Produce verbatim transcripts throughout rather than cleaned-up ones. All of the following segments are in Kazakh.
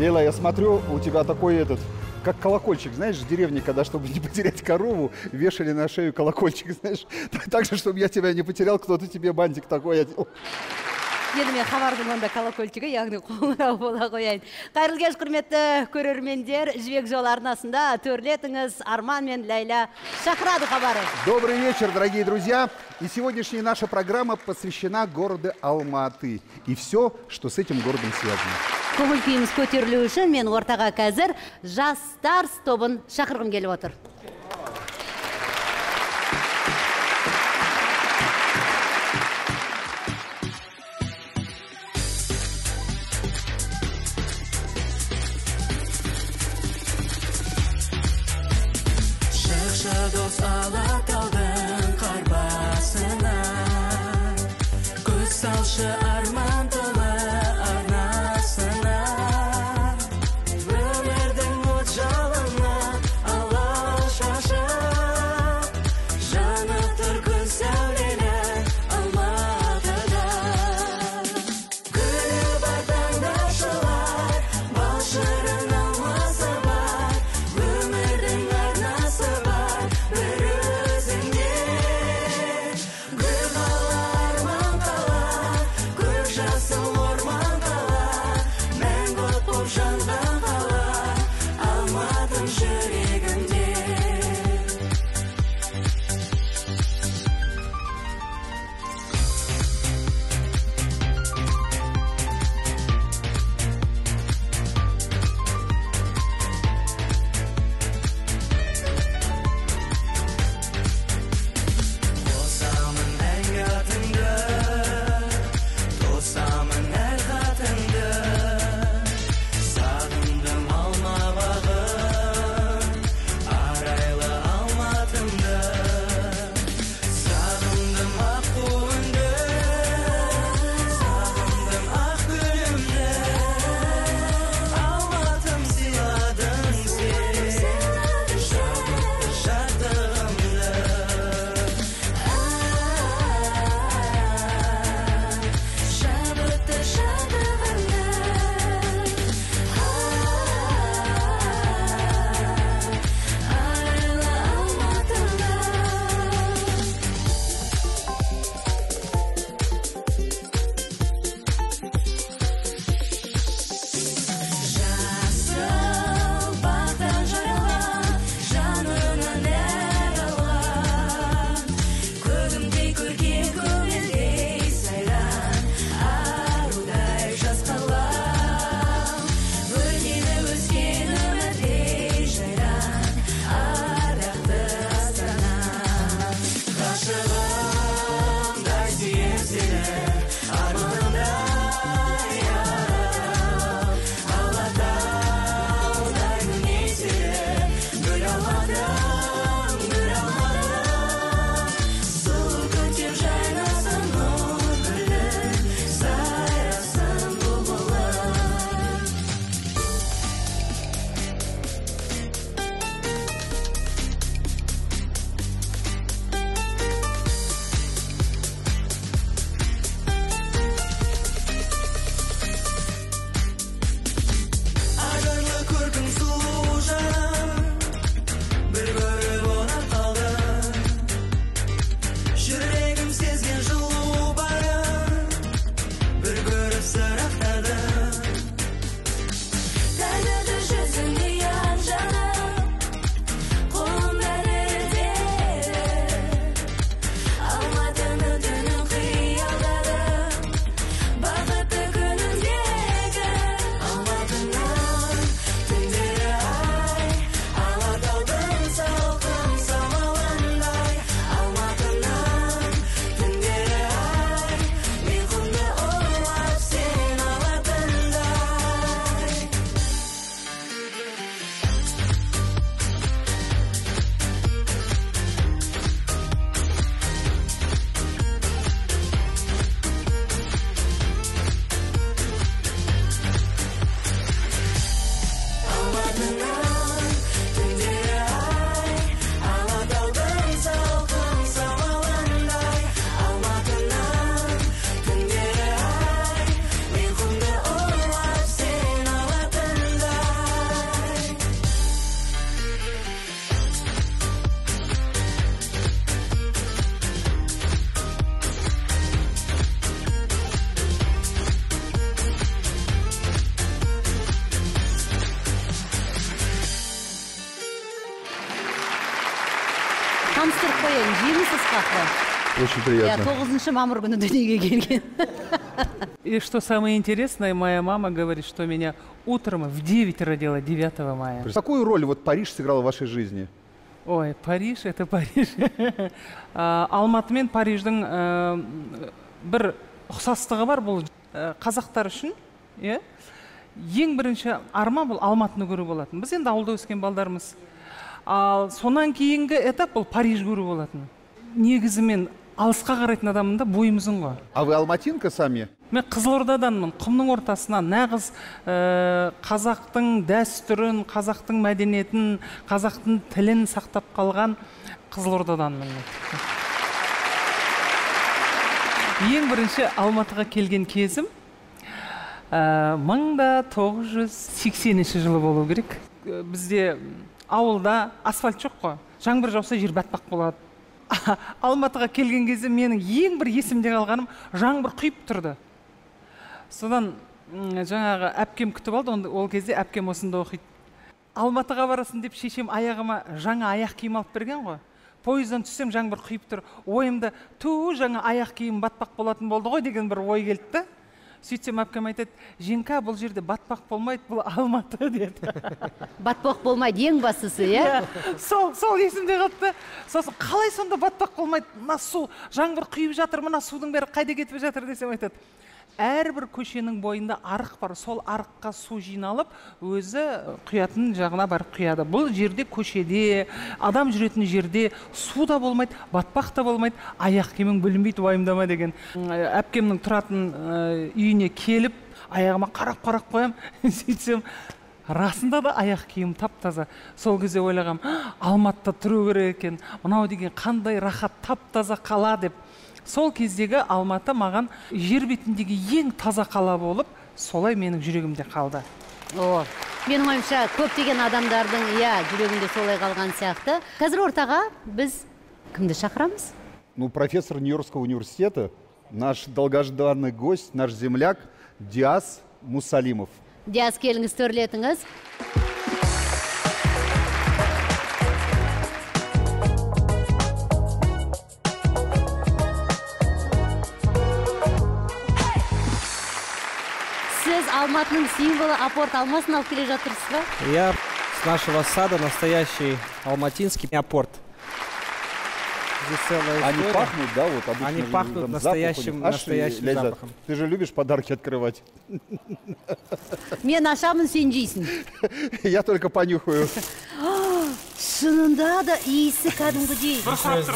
Лейла, я смотрю, у тебя такой этот, как колокольчик, знаешь, в деревне, когда, чтобы не потерять корову, вешали на шею колокольчик, знаешь. Так же, чтобы я тебя не потерял, кто-то тебе бантик такой одел. Енді мен хабардың онда колокольчигі, яғни қоңырау бола қояйын. Қайырлы кеш, құрметті көрермендер, Жібек жолы арнасында төрлетіңіз Арман мен Лейла шақырады хабары. Добрый вечер, дорогие друзья. И сегодняшняя наша программа посвящена городу Алматы и все, что с этим городом связано. Көңіл күйіміз көтерілу үшін мен ортаға қазір жастар тобын шақырғым келіп отыр. Дос Алатаудың қар басына, көз салшы арман толы арнасына. Өмірдің от жалына алау шашып, жанып тұр күн сәулелі Алматыда. Гүлі бар таңдашылар, бал шырын алмасы бар, өмірдің арнасы бар. Gül Исхақова. Очень Я приятно. тоғызыншы мамыр күні дүниеге келген. И что самое интересное, моя мама говорит, что меня утром в девять родила, девятого мая. Какую роль вот Париж сыграл в вашей жизни? Ой, Париж, это Париж. А, Алматы мен Париждің ә, бір ұқсастығы бар бұл ә, қазақтар үшін. Иә? Ең бірінші арман бұл Алматыны көру болатын. Біз енді ауылда өскен балдармыз. Ал сонан кейінгі этап бұл Париж көру болатын. Негізімен алысқа қарайтын адамын да бойымызың ғой. А вы алматинка сами? Мен Қызылордаданмын, құмның ортасынан нағыз ә, қазақтың дәстүрін, қазақтың мәдениетін, қазақтың тілін сақтап қалған Қызылордаданмын. Ең бірінші Алматыға келген кезім ә, мың тоғыз жүз сексенінші жылы болу керек. Ә, Бізде ауылда асфальт жоқ қой. Жаңбыр жауса жер батпақ болады. Алматыға келген кезде менің ең бір есімде қалғаным жаңбыр құйып тұрды. Содан м, жаңағы әпкем күтіп алды, онда- ол кезде әпкем осында оқиды. Алматыға барасың деп шешем аяғыма жаңа аяқ киім алып берген ғой. Пойыздан түссем жаңбыр құйып тұр. Ойымда ту жаңа аяқ киім батпақ болатын болды ғой деген бір ой келді да. Сөйтсем әпкем айтады, Женка, бұл жерде батпақ болмайды, бұл Алматы деді. Батпақ болмайды, ең бастысы, иә? Сол, сол есімде қалды да. Сосын қалай сонда батпақ болмайды? Мына су, жаңбыр құйып жатыр, мына судың бәрі қайда кетіп жатыр десем айтады. Әрбір көшенің бойында арық бар, сол арыққа су жиналып, өзі құятын жағына барып құяды. Бұл жерде көшеде, адам жүретін жерде су да болмайды, батпақ та болмайды, аяқ киімің бүлінбейді, уайымдама деген. Әпкемнің тұратын ә, үйіне келіп, аяғыма қарап-қарап қоям, сөйтсем, расында да аяқ киім тап-таза. Сол кезде ойлағам, Алматыда тұру керек екен, мынау деген қандай рахат, тап-таза қала деп. Сол кездегі Алматы маған жер бетіндегі ең таза қала болып, солай менің жүрегімде қалды. О, менің ойымша көптеген адамдардың иә жүрегінде солай қалған сияқты. Қазір ортаға біз кімді шақырамыз? Ну, профессор Нью-Йоркского университета, наш долгожданный гость, наш земляк Диас Мусалимов. Диас, келіңіз, төрлетіңіз. Сіз Алматының символы апорт алмасын алып келе жатырсыз ба? Я с нашего сада настоящий алматинский апорт. Здесь целая Они история. пахнут, да, вот обычно. Они же пахнут там настоящим- запах у них. Аж, настоящим Ляза, запахом. Ты же любишь подарки открывать. Мен ашамын, сен жейсің. Я только понюхаю. Шынында да иісі кәдімгідей.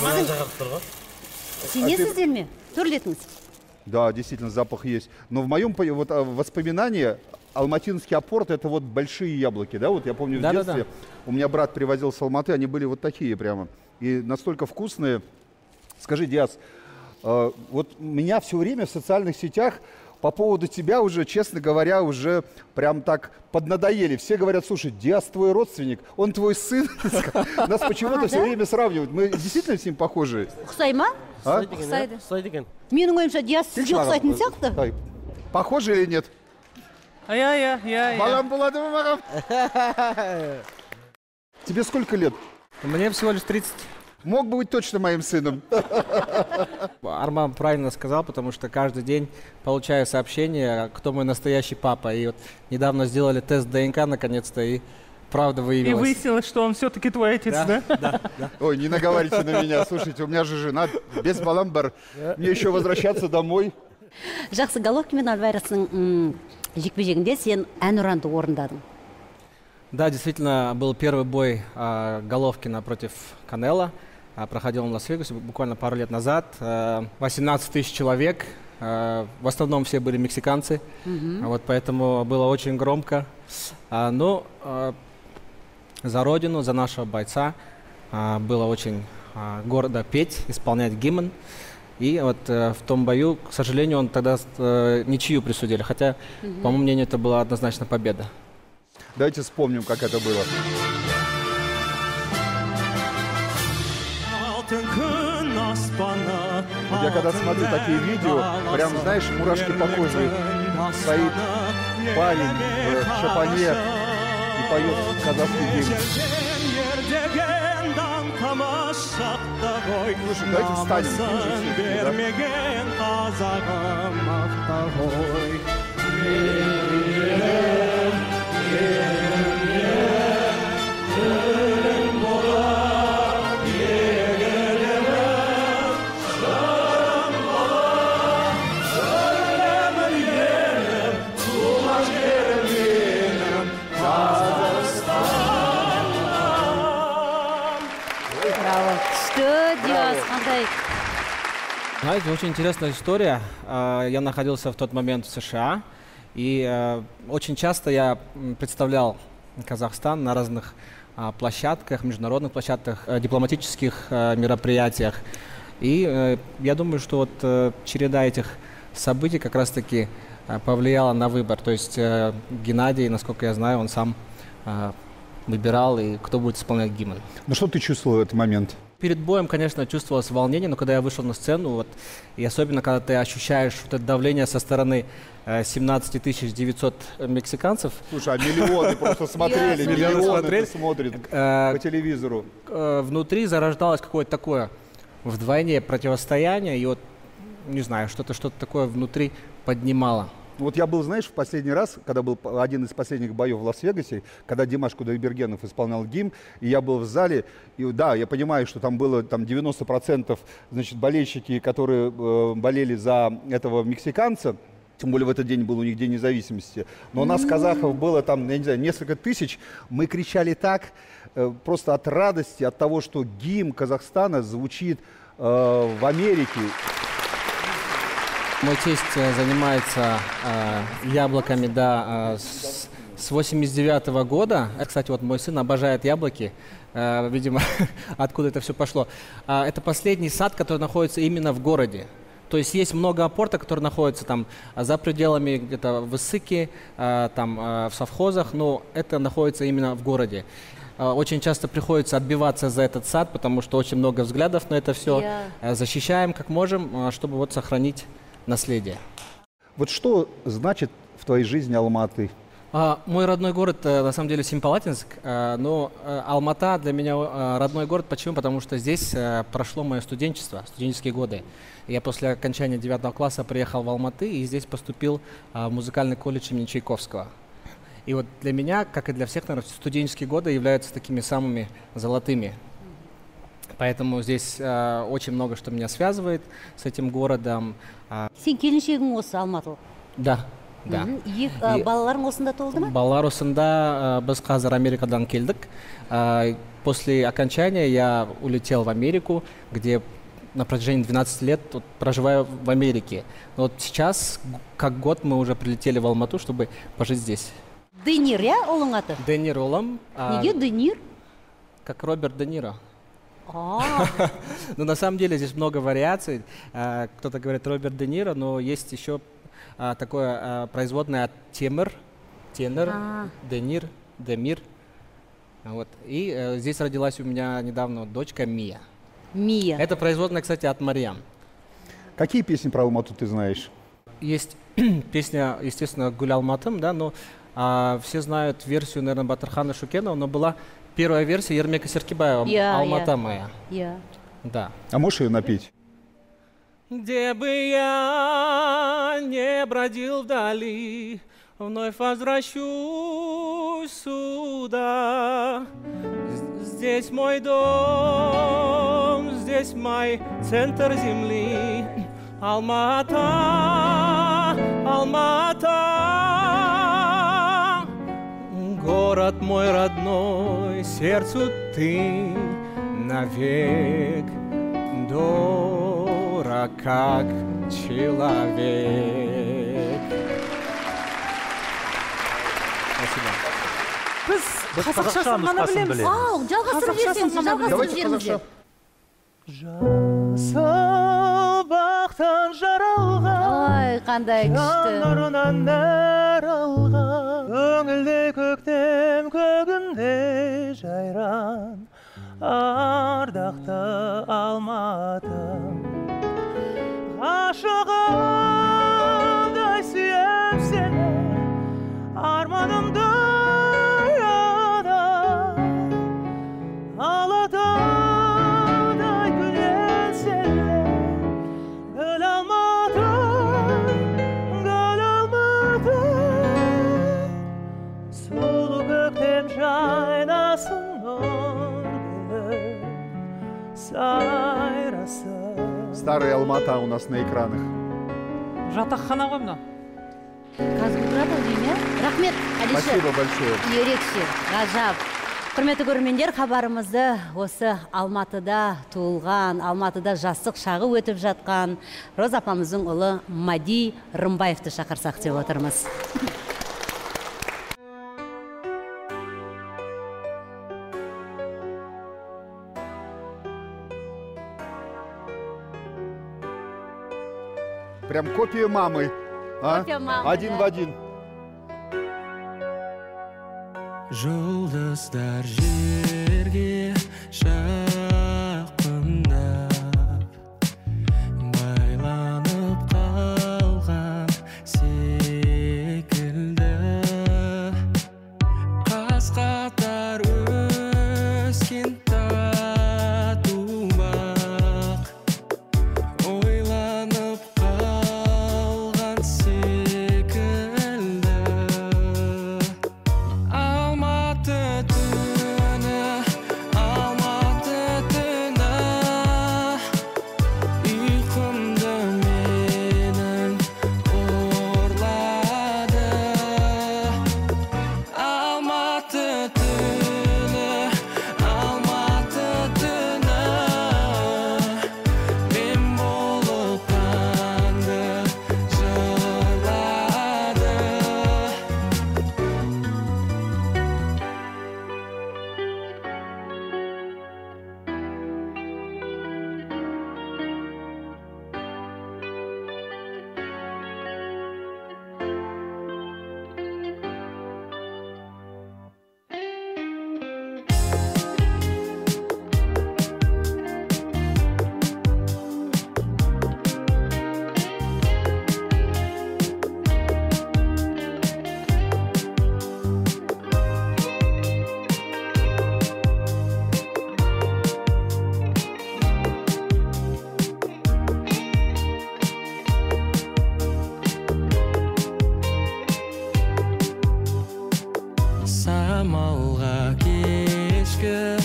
Сенесіздер ме? Төрлетіңіз. Да, действительно, запах есть. Но в моем по- вот, а, воспоминании алматинский апорт — это вот большие яблоки, да? Вот я помню в Да-да-да. детстве у меня брат привозил с Алматы, они были вот такие прямо. И настолько вкусные. Скажи, Диас, э, вот меня все время в социальных сетях по поводу тебя уже, честно говоря, уже прям так поднадоели. Все говорят, слушай, Диас твой родственник, он твой сын. Нас почему-то А, все да? время сравнивают. Мы действительно с ним похожи. Ұқсай ма? А? Ұқсайды. Ұқсайды екен. Менің ойымша Диас сізге ұқсайтын сияқты. Ай, похожи или нет? Я, я, я, я. Балам болады ма маған? Тебе сколько лет? Мне всего лишь тридцать. Мог бы быть точно моим сыном. Арман правильно сказал, потому что каждый день получаю сообщение, кто мой настоящий папа. И вот недавно сделали тест ДНК наконец-то, и правда И выявилась. выяснилось, что он все-таки твой отец, да? Да, да, да. Ой, не наговаривайте на меня. Слушайте, у меня же жена без балам бар. Мне еще возвращаться домой. Жақсы, Головкин мен Альварестің жекпе-жегінде сен әнұранды орындадың. Да, действительно, был первый бой а, Головкина против Канело. А, проходил он в Лас-Вегасе буквально пару лет назад. А, восемнадцать тысяч человек. А, в основном все были мексиканцы. А вот поэтому было очень громко. А, но а, за родину, за нашего бойца а, было очень а, гордо петь, исполнять гимн. И вот э, в том бою, к сожалению, он тогда э, ничью присудили. Хотя, по моему мнению, это была однозначно победа. Давайте вспомним, как это было. Вот я когда смотрю такие видео, прям, знаешь, мурашки по коже. Стоит парень в шапане и поет казахский гимн. шақта ғой, Слушай, давайте встанем. намысын бермеген қазағым мақта ғой. Браво. Күшті, Диас, қандай? Знаете, очень интересная история. А, Я находился в тот момент в США, и э, очень часто я м, представлял Казахстан на разных а, площадках, международных площадках, э, дипломатических э, мероприятиях. И э, я думаю, что вот э, череда этих событий как раз-таки э, повлияла на выбор. То есть э, Геннадий, насколько я знаю, он сам э, выбирал, и кто будет исполнять гимн. Ну что ты чувствовал в этот момент? Перед боем, конечно, чувствовалось волнение, но когда я вышел на сцену, вот, и особенно когда ты ощущаешь вот это давление со стороны э, семнадцать тысяч девятьсот мексиканцев, Слушай, а миллионы просто смотрели, Ясно. миллионы Смотрели. смотрят э, по телевизору. э, внутри зарождалось какое-то такое вдвойне противостояние, и вот, не знаю, что-то что-то такое внутри поднимало. Вот я был, знаешь, в последний раз, когда был п- один из последних боев в Лас-Вегасе, когда Димаш Кудайбергенов исполнял гимн, и я был в зале, и да, я понимаю, что там было там девяносто процентов, значит, болельщики, которые э, болели за этого мексиканца, тем более в этот день был у них День независимости. Но у нас, казахов, было там, я не знаю, несколько тысяч. Мы кричали так, э, просто от радости, от того, что гимн Казахстана звучит э, в Америке. Мой тесть э, занимается э, яблоками, да, э, с, с восемьдесят девятого года. Э, Кстати, вот мой сын обожает яблоки. Э, видимо, откуда это все пошло. А, это последний сад, который находится именно в городе. То есть есть много апортов, которые находятся там а, за пределами где-то в Issыке, э, там э, в совхозах, но это находится именно в городе. Э, Очень часто приходится отбиваться за этот сад, потому что очень много взглядов на это все. Я- Защищаем как можем, э, чтобы вот сохранить наследие. Вот что значит в твоей жизни Алматы? А, мой родной город, э, на самом деле, Семипалатинск, э, но э, Алмата для меня э, родной город. Почему? Потому что здесь э, прошло мое студенчество, студенческие годы. Я после окончания девятого класса приехал в Алматы и здесь поступил э, в музыкальный колледж имени Чайковского. И вот для меня, как и для всех, наверное, студенческие годы являются такими самыми золотыми. Поэтому здесь э, очень много что меня связывает с этим городом. А, Сен келіншегің осы алматылық. да, да. Мгм. Ек- ә, И- балаларың осында толды ма? Балалар осында, э, біз қазір Америкадан келдік. Э, После окончания я улетел в Америку, где на протяжении двенадцати лет вот проживаю в Америке. Но вот сейчас, г- как год, мы уже прилетели в Алмату, чтобы пожить здесь. Денир, иә, ұлың аты? Де Ниро ұлым, а, Неге Денир? как Роберт Де Ниро. А, Но на самом деле здесь много вариаций. Э, Кто-то говорит Роберт Де Ниро, но есть еще а, такое а, производное от Темир, Тенер, А. Денир, Демир. Вот. И э, здесь родилась у меня недавно вот дочка Мия. Мия. Это производная, кстати, от Марьям. Какие песни про Алмату ты знаешь? Есть песня, естественно, «Гуль Алматым», да, но а, все знают версию, наверное, Батырхана Шукенова, но была первая версия Ермека Серкибаева Я, «Алмата я. моя». Я. Да. А можешь ее напеть? Где бы я не бродил вдали, вновь возвращусь сюда. З- Здесь мой дом, здесь мой центр земли. Алмата, Алмата, город мой родной, сердцу ты навек дорог, как человек. Спасибо. Біз қазақшасын ғана білеміз. Ау, жалғастырып Қазақшасын жіберсеңіз, ғана жалғастырып Давайте жіберіңіздер. қазақша. Жасыл бақтан жаралған Ой, қандай күшті. нұрынан нәр алған көңілде көктем көгінде жайран ардақты Алматым ғашығымдай сүйем сені арманымдай адам алатау Старый Алмата у нас на экранах. Жатақхана ғой мынау. Қазір тұрады деймін, иә? Рахмет, Алишер. Спасибо большое. Ерекше, ғажап. Құрметті көрермендер, хабарымызды осы Алматыда туылған, Алматыда жастық шағы өтіп жатқан Роза апамыздың ұлы Мади Рымбаевты шақырсақ деп отырмыз. Прям копия мамы. А? Копия мамы, Один да. в один. Жұлдыздар жерге жақындап байланып қалған секілді қас-қатар өскен тату бақ ойланып қалған секілді Алматы түні, Алматы түні ұйқымды менің ұрлады Алматы түні, Алматы түні мен болып таңды жырлады Самалға кешкі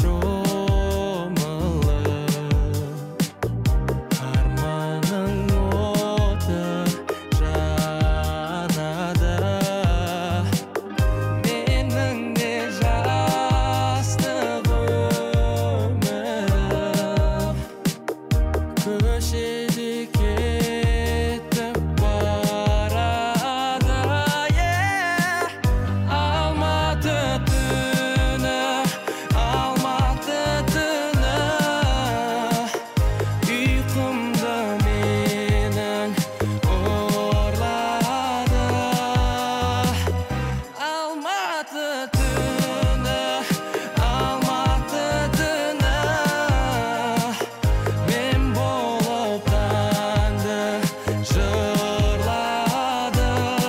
шомылып арманың оты жанады менің де жастық өмірім көшеде кетіп барады Алматы түні, Алматы түні ұйқымды менің ұрлады Алматы түні, Алматы түні мен болып таңды жырлады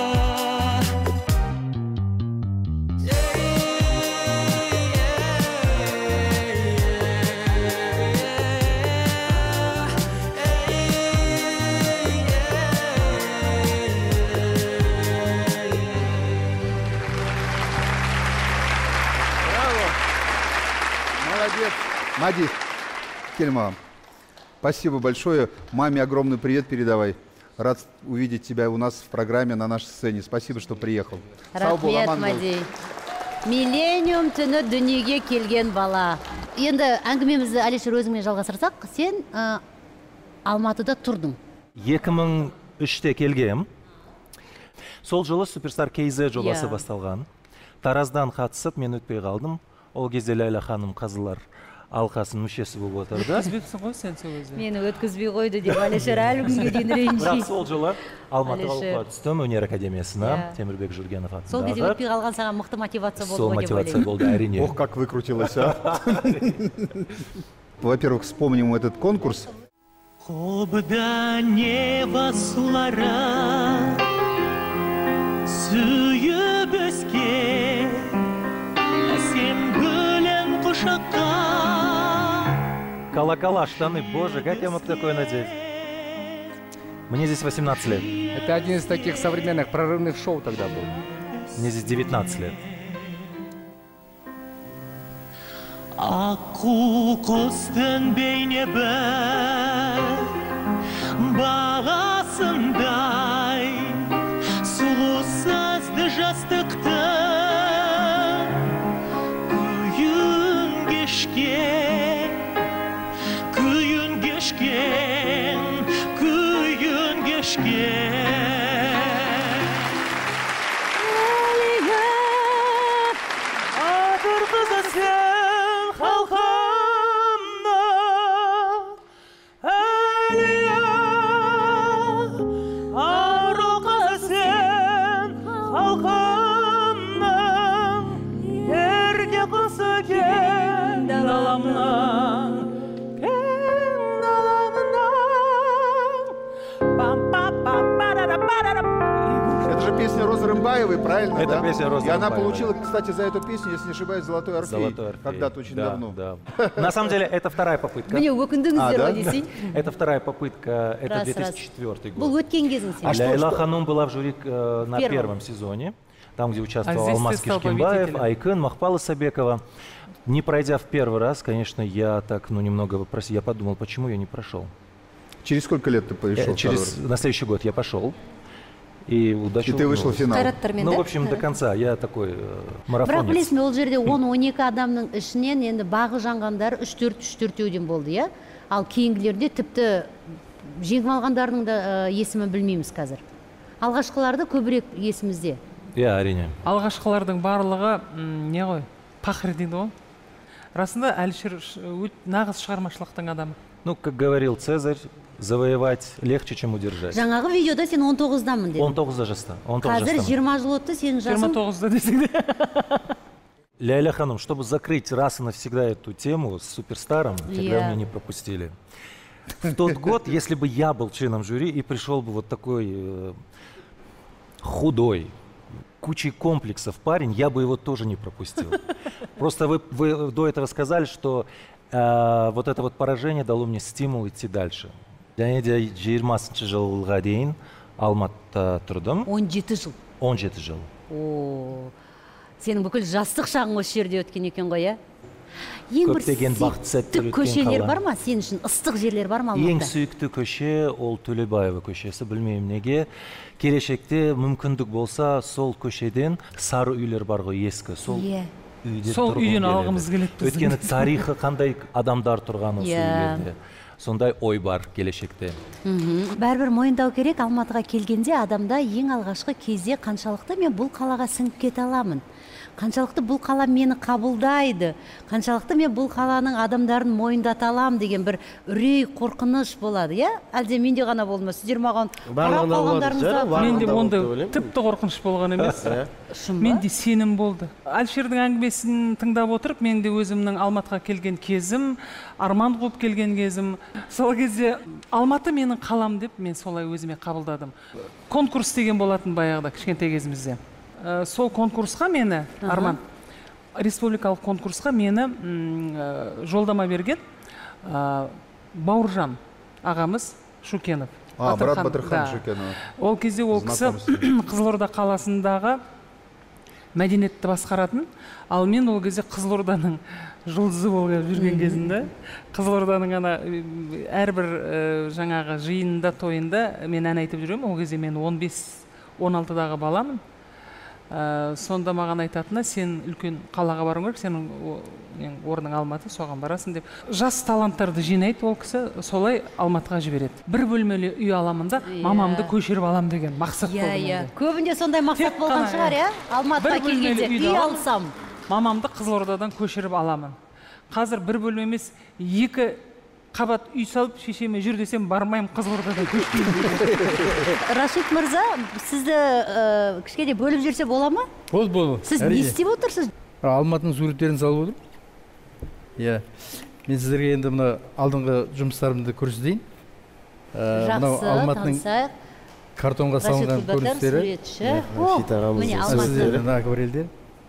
Молодец. Мади, Кельма, спасибо большое. Маме огромный привет передавай. Рад увидеть тебя у нас в программе на нашей сцене. Спасибо, что приехал. Сау бол, Рахмет, аман бол. Мади. Миллениум түні дүниеге келген бала. Енді әңгімемізді Алишер өзіңмен жалғастырсақ, сен ә, Алматыда тұрдың. екі мың үште келгем. Сол жылы Суперстар кей зет жобасы Иә. басталған. Тараздан қатысып, мен өтпей қалдым. Ол кезде Ләйлә ханым қазылар алқасының мүшесі болып отырды. Өткізбепсің ғой сен сол өзі. Мені өткізбей қойды деп Алишер әлі күнге дейін Бірақ ренжиді. сол жылы Алматыға Алишер. оқуға түстім, өнер академиясына, Иә. Темірбек Жүргенов Сол кезде атындағы. өтпей қалған саған мықты мотивация Сол болды ғой деп мотивация ойлаймын. болды, әрине. Ох, как выкрутилась, а. Во-первых, вспомним этот конкурс. Қобда неба сулары сүйіп өскен әсем гүлін құшаққа Колокола, штаны, боже, как я мог такое надеть? Мне здесь восемнадцать лет. Это один из таких современных прорывных шоу тогда был. Мне здесь девятнадцать лет. Аққу құстың бейне бір бағасындай сұлу сазды жастықты күйін кешкен күйін кешкен күйін кешкен адыр қызы сен халқымның әлия ару қызы сен халқымның ерке құсы кен даламнан кен даламнан пам-пам-пам-парара-парара. Это же песня Розы Рымбаевой, правильно? Это да? песня Розы И она Рымбаевой. получила, кстати, за эту песню, если не ошибаюсь, Золотой Орфей. Золотой Орфей. Когда-то очень Да, давно. да. На самом деле, это вторая попытка. міне А, өкіндіңіздер да? ғой десейін. Это вторая попытка, это Раз, две раз. тысячи четвёртый Бұл год. өткен кезің сен. А что- Лейла что- Ханум была в жюри э, на Первом. первом сезоне, там, где участвовал А здесь ты Алмаз стал Кишкинбаев, победителем. Айкын, Махпала Сабекова. Не пройдя в первый раз, конечно, я так, ну, немного вопросил, я подумал, почему я не прошел. Через сколько лет ты Э, пришел? Через, на следующий год я пошел. И удача И ты вышел в улыбнулась. финал. Қайраттармен, Ну, да? в общем, до конца. Я такой э, Бірақ марафонец. білесің бе, ол жерде он он екі адамның ішінен енді бағы жанғандар үш төрт үш төртеуден болды, иә? Ал кейінгілерде тіпті жеңіп алғандардың да э, есімін білмейміз қазір. Алғашқыларды көбірек есімізде. Я әрине. Алғашқылардың барлығы м, не ғой? Пахыр дейді ғой. Расында Әлішер ш- өт- нағыз шығармашылықтың адамы. Ну, как говорил Цезарь, завоевать легче, чем удержать. Жаңағы видеода сен он тоғыздамын дедің. он тоғызда жаста. он тоғыз Қазір жастамын. жиырма жыл өтті, сенің жиырма жасың. тоғызда десең де. Ляйля Ханум, чтобы закрыть раз и навсегда эту тему с суперстаром, когда Я. меня не пропустили. В тот год, если бы я был членом жюри и пришел бы вот такой э, худой, кучей комплексов парень, я бы его тоже не пропустил. Просто вы, вы до этого сказали, что э, вот это вот поражение дало мне стимул идти дальше. Және де жиырмасыншы жылға дейін Алматыда тұрдым. он жеті жыл. он жеті жыл. О, сенің бүкіл жастық шағың осы жерде өткен екен ғой, иә? Ең бір Көптеген бақытты сәттер сүйікті өткен көшелер қала. бар ма? Сен үшін ыстық жерлер бар ма Ең Алматыда? сүйікті көше ол Төлебаева көшесі, білмеймін неге. Келешекте мүмкіндік болса, сол көшеден сары үйлер бар ғой, ескі. Сол Иә. үйде Сол тұрғым үйден келеді. алғымыз келеді біздің. Өйткені тарихы қандай адамдар тұрған осы Иә. үйлерде. Сондай ой бар келешекте. Мгм. Бәрібір мойындау керек, Алматыға келгенде адамда ең алғашқы кезде қаншалықты мен бұл қалаға сіңіп кете аламын. Қаншалықты бұл қала мені қабылдайды, қаншалықты мен бұл қаланың адамдарын мойындата алам деген бір үрей, қорқыныш болады, иә? Әлде менде ғана болды ма? Сіздер маған қарап Барлығында болады шығар, қалғандарыңызда барлығында Менде болды ондай деп ойлаймын. тіпті қорқыныш болған емес. шын ба? Менде сенім болды. Әлішердің әңгімесін тыңдап отырып, мен де өзімнің Алматыға келген кезім, арман қуып келген кезім. Сол кезде Алматы менің қалам деп мен солай өзіме қабылдадым. Конкурс деген болатын баяғыда кішкентай кезімізде. Ә, сол конкурсқа мені, Арман, республикалық конкурсқа мені м, ә, жолдама берген ә, Бауыржан ағамыз Шукенов. А, брат Батырхан, Батырхан да. Шукенова. Ол кезде ол кісі Қызылорда қаласындағы мәдениетті басқаратын, ал мен ол кезде Қызылорданың жұлдызы болып жүрген кезімде, Қызылорданың ана э, әрбір э, жаңағы жиынында, тойында мен ән айтып жүремін. Ол кезде мен он бес он алтыдағы баламын. Ә, сонда маған айтатыны, сен үлкен қалаға баруың керек, сенің о- нең орның Алматы, соған барасың деп. Жас таланттарды жинайды ол кісі, солай Алматыға жібереді. Бір бөлмелі үй аламын да, Иә. мамамды көшіріп алам деген мақсат Иә, болды иә. менде. Көбінде сондай мақсат Тек болған қана, шығар, иә. иә? Алматыға Бір бөлмелі келгенде үйді үй аламын. алсам. Мамамды Қызылордадан көшіріп аламын. Қазір бір бөлме емес, екі қабат үй салып шешеме жүр десем бармаймын, Қызылордадан көшпеймін. Рашид мырза, сізді э, кішкене бөліп жіберсе бола ма? Болды, болды. Сіз не Әрине. істеп отырсыз? Алматының суреттерін салып отырмын. Иә. Мен сіздерге енді мына алдыңғы жұмыстарымды көрсетейін. Ә, мынау Жақсы, Алматының танысайық. картонға Рашид салынған Гүлбатар, көріністері. суретші. О, Рашид ағамыздың міне сіздердің Алматы. акварельдер.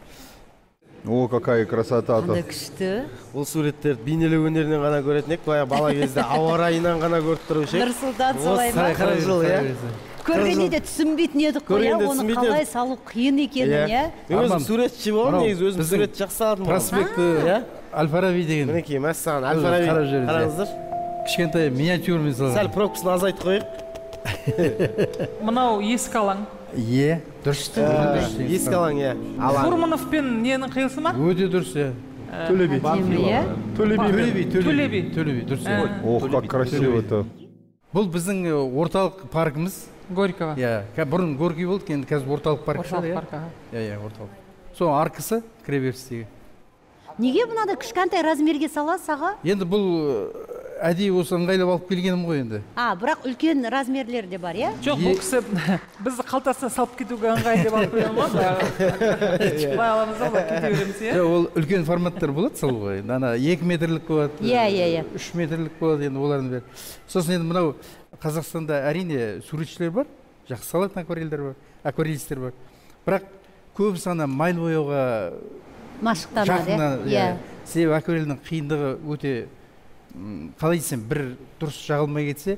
О, какая красота-то. Қандай күшті. Бұл суреттерді бейнелеу өнерінен ғана көретін ек, баяғы бала кезде ауа райынан ғана көріп тұрушы ек. Нұрсұлтан солай ма? қырық жыл, иә. Көргенде де түсінбейтін едік қой, иә, Көргенде оны түсінбейтін қалай едік. салу қиын екенін, иә. Мен өзім Арман, суретші боламын, мынау негізі өзім біздің сурет жақсы салатынмын. проспекті Иә? Әл-Фараби деген. Мінекей, мәссаған, Өзі Әл-Фараби қарап жүріңіз, иә. қараңыздар. кішкентай миниатюрный сәл салған. пропкасын азайтып қояйық. Мынау ескі алаң. Е, дұрыс. Ескі алаң, иә. Алаң. Фурманов пен ненің қиылысы ма? Өте дұрыс, иә. Төле би. Төле би, Төле би. Төле би, дұрыс. иә. Ох, как красиво-то. Бұл біздің орталық паркіміз. Горького. Иә, бұрын Горький болды, енді қазір орталық парк шығар, Орталық иә. парк, аха. Иә, иә, орталық. Сол аркасы кіреберістегі. Неге мынандай кішкентай размерге саласыз аға? Енді бұл әдейі осы ыңғайлап алып келгенім ғой енді. А, бірақ үлкен размерлері де бар, иә? Жоқ, бұл кісі бізді қалтасына салып кетуге ыңғайлы деп алып қойған ғой. Былай аламыз да, былай кете береміз, иә? Ол үлкен форматтар болады сол ғой. Ана екі метрлік болады. Иә, иә, иә. үш метрлік болады енді олардың бәрі. Сосын енді мынау Қазақстанда әрине суретшілер бар, жақсы салатын акварельдер бар, акварелистер бар. Бірақ көбісі ана майл бояуға Машықтанады, жақына, иә. себебі акварельдің қиындығы өте, қалай десем, бір дұрыс жағылмай кетсе,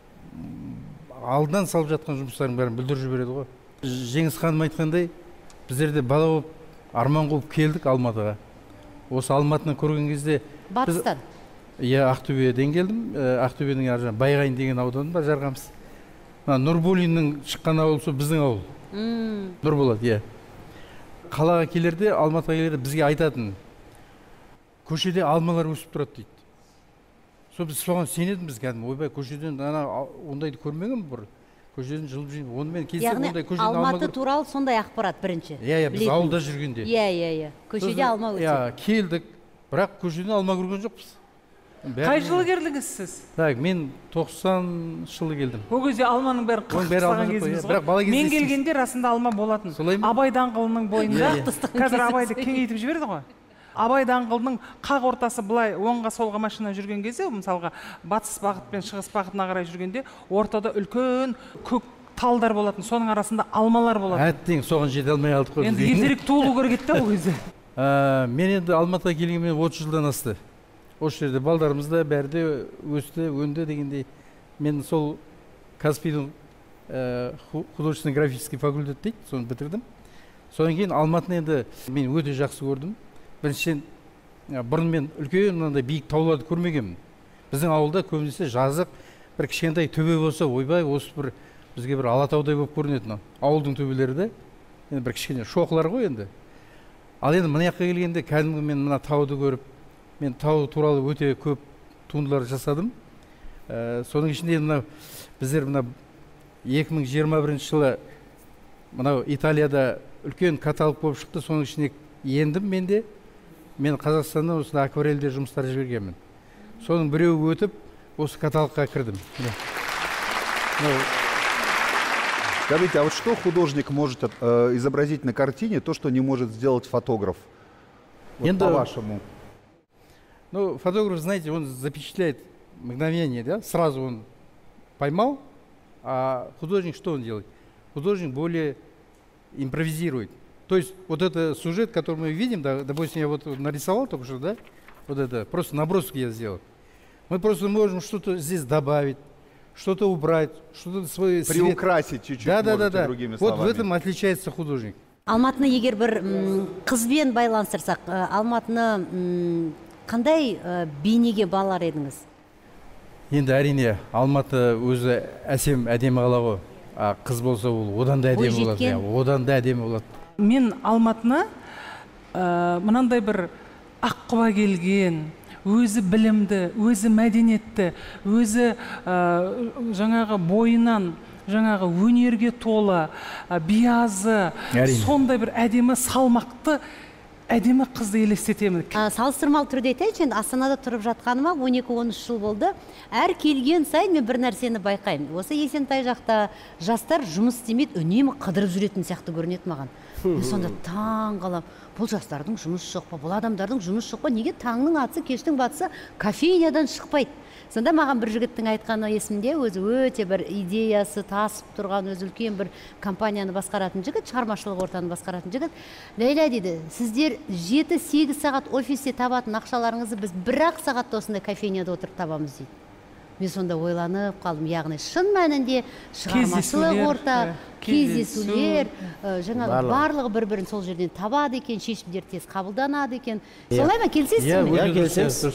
алдынан салып жатқан жұмыстардың бәрін бүлдіріп жібереді ғой. Жеңіс ханым айтқандай, біздерде бала болып, арман қуып келдік Алматыға. Осы Алматыны көрген кезде Батыстан. Иә, Ақтөбеден келдім. Ақтөбенің ар жағында Байғайын деген аудан бар, Жарқамыс. Нұрболиннің шыққан ауыл сол біздің ауыл. Нұрболат, иә. Қалаға келерде, Алматыға келерде бізге айтатын, көшеде алмалар өсіп тұрады дейді. Сол біз соған сенедіміз кәдімгі, ойбай, көшеден ана ондайды көрмеген бір. Көшеден жылып жүрген. Онымен келсек ондай көшеден алма Алматы туралы сондай ақпарат бірінші. Иә, иә, біз ауылда жүргенде. Иә, иә, иә. Көшеде алма өседі. Иә, келдік, бірақ көшеден алма көрген жоқпыз. Қай жылы келдіңіз сіз? Так, мен тоқсан жылы келдім. Ол кезде алманың бәрі қырқыстаған кезіміз ғой. Мен келгенде расында алма болатын. Абай даңғылының бойында, қазір Абайды кеңейтіп жіберді ғой. Абай даңғылының қақ ортасы былай оңға солға машина жүрген кезде, мысалға батыс бағыт пен шығыс бағытына қарай жүргенде, ортада үлкен көк талдар болатын, соның арасында алмалар болатын. Әттең, соған жете алмай қалдық қой. Енді ертерек туылу керек еді ол кезде. Мен енді Алматыға келгенмен отыз жылдан асты. Осы жерде балдарымыз да бәрі де өсті, өнді дегендей. Мен сол Каспийдің художественный графический факультет дейді, соны бітірдім. Содан кейін Алматыны енді мен өте жақсы көрдім. Біріншіден, бұрын мен үлкен мынандай биік тауларды көрмегенмін. Біздің ауылда көбінесе жазық, бір кішкентай төбе болса, ойбай, осы бір бізге бір Алатаудай болып көрінетін. Ауылдың төбелері де, енді бір кішкене шоқылар ғой енді. Ал енді мына жаққа келгенде кәдімгі мен мына тауды көріп, мен тау туралы өте көп туындылар жасадым. Соның ішінде мына біздер мына екі мың жиырма бірінші жылы мынау Италияда үлкен каталог болып шықты, соның ішіне ендім мен де. Мен Қазақстаннан осында акварельде жұмыстар жібергенмін. Соның біреуі өтіп, осы каталогқа кірдім. Скажите, а вот что художник может э, изобразить на картине, то, что не может сделать фотограф? Вот по-вашему. Ну, фотограф, знаете, он запечатляет мгновение, да? Сразу он поймал, а художник что он делает? Художник более импровизирует. То есть вот это сюжет, который мы видим, да, допустим, я вот нарисовал только что, да, вот это, просто набросок я сделал. Мы просто можем что-то здесь добавить, что-то убрать, что-то свой свет. Приукрасить чуть-чуть, да, да, да, да. другими вот словами. в этом отличается художник. Алматыны егер бір қызбен байланыстырсақ, Алматыны қандай бейнеге балар едіңіз? Енді әрине, Алматы өзі әсем әдемі қала ғой. Қыз болса ол одан да әдемі болады. Одан да әдемі болады. Мен Алматыны мынандай бір аққұба келген, өзі білімді, өзі мәдениетті, өзі жаңағы бойынан, жаңағы өнерге толы, биязы, сондай бір әдемі салмақты, әдемі қызды елестетемін. Салыстырмалы түрде айтайыншы, енді Астанада тұрып жатқаныма он екі он үш жыл болды. Әр келген сайын мен бір нәрсені байқаймын. Осы Есентай жақта жастар жұмыс істемейді, үнемі қыдырып жүретін сияқты көрінеді маған. Мен сонда таң қалам, бұл жастардың жұмыс жоқ па, бұл адамдардың жұмыс жоқ па, неге таңның атысы, кештің батысы кофейнядан шықпайды? Сонда маған бір жігіттің айтқаны есімде, өзі өте бір идеясы тасып тұрған, өзі үлкен бір компанияны басқаратын жігіт, шығармашылық ортаны басқаратын жігіт. Ләйла дейді, сіздер жеті сегіз сағат офисте табатын ақшаларыңызды біз бір-ақ сағатта осындай кофейняда отырып табамыз дейді. Мен сонда ойланып қалдым, яғни шын мәнінде шығармашылық орта, кездесулер, жаңағы барлығы бір-бірін сол жерден табады екен, шешімдер тез қабылданады екен. Солай ма, келісесіз бе? Иә, келісеміз.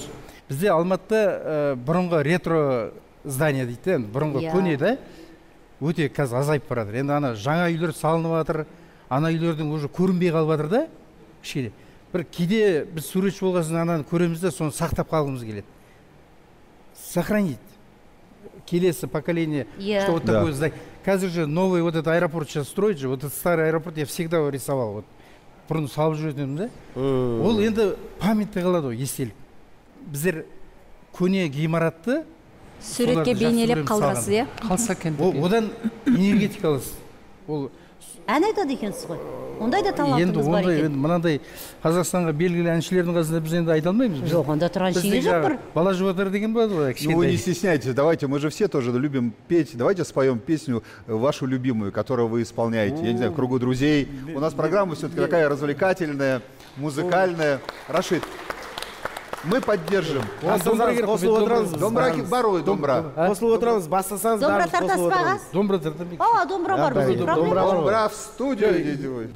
Бізде Алматыда бұрынғы ретро здание дейді, енді бұрынғы Иә. көне да, өте қазір азайып баратыр. Енді ана жаңа үйлер салынып жатыр, ана үйлердің уже көрінбей қалып жатыр да, кішкене. Бір кейде біз суретші болған соң ананы көреміз де, соны сақтап қалғымыз келеді. Сохранить. Келесі поколение, Иә. что вот Да. такое здание. Қазір же новый вот этот аэропорт сейчас строить же, вот этот старый аэропорт я всегда его рисовал. Вот бұрын салып жүретінмін да. Ол енді памятный қалады ғой, естелік. Біздер көне ғимаратты Суретке жақсы бейнелеп көреміз қалдырасыз, салған. иә? қалса екен О- деп. одан энергетикалы ол Ән айтады екенсіз ғой. Ондай да енді талантыңыз бар ондай екен. енді мынандай Қазақстанға белгілі әншілердің қасында біз енді айта алмаймыз. Біз- Жоқ, онда тұрған бізде ештеңе жоқ жаңағы бір. бала жұбатыр деген болады ғой, Ну вы не кішкентай. стесняйтесь, давайте, мы же все тоже любим петь. Давайте споем песню э, вашу любимую, которую вы исполняете. Я не знаю, в кругу друзей. У нас программа все-таки такая развлекательная, музыкальная. Рашид, мы поддержим. Бастасаңыз қосылып отырамыз. Домбра барой, домбра. Қосылып отырамыз, бастасаңыз Домбра бәріміз тартасыз қосылып ба отырамыз. аға? Домбыра тартамайды. О, домбыра бар Да, бізде. да, Проблема домбра жоқ. бар. Домбра в студию идите вы.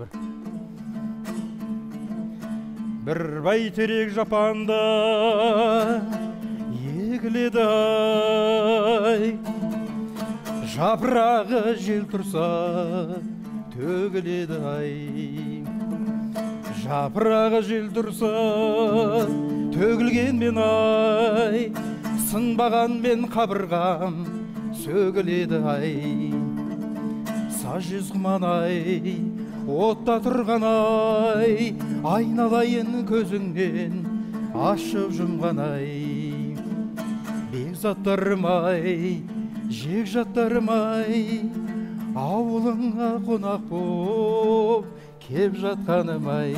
Бір бәйтерек жапанда егіледі ай, жапырағы жел тұрса төгіледі ай. Жапырағы жел тұрса төгілгенмен ай, сынбағанмен қабырғам сөгіледі ай. Сажыз құман ай, отта тұрған ай, айналайын көзіңнен ашып жұмған ай. Бекзаттарым ай, жекжаттарым ай, ауылыңа қонақ боп кеп жатқаным ай.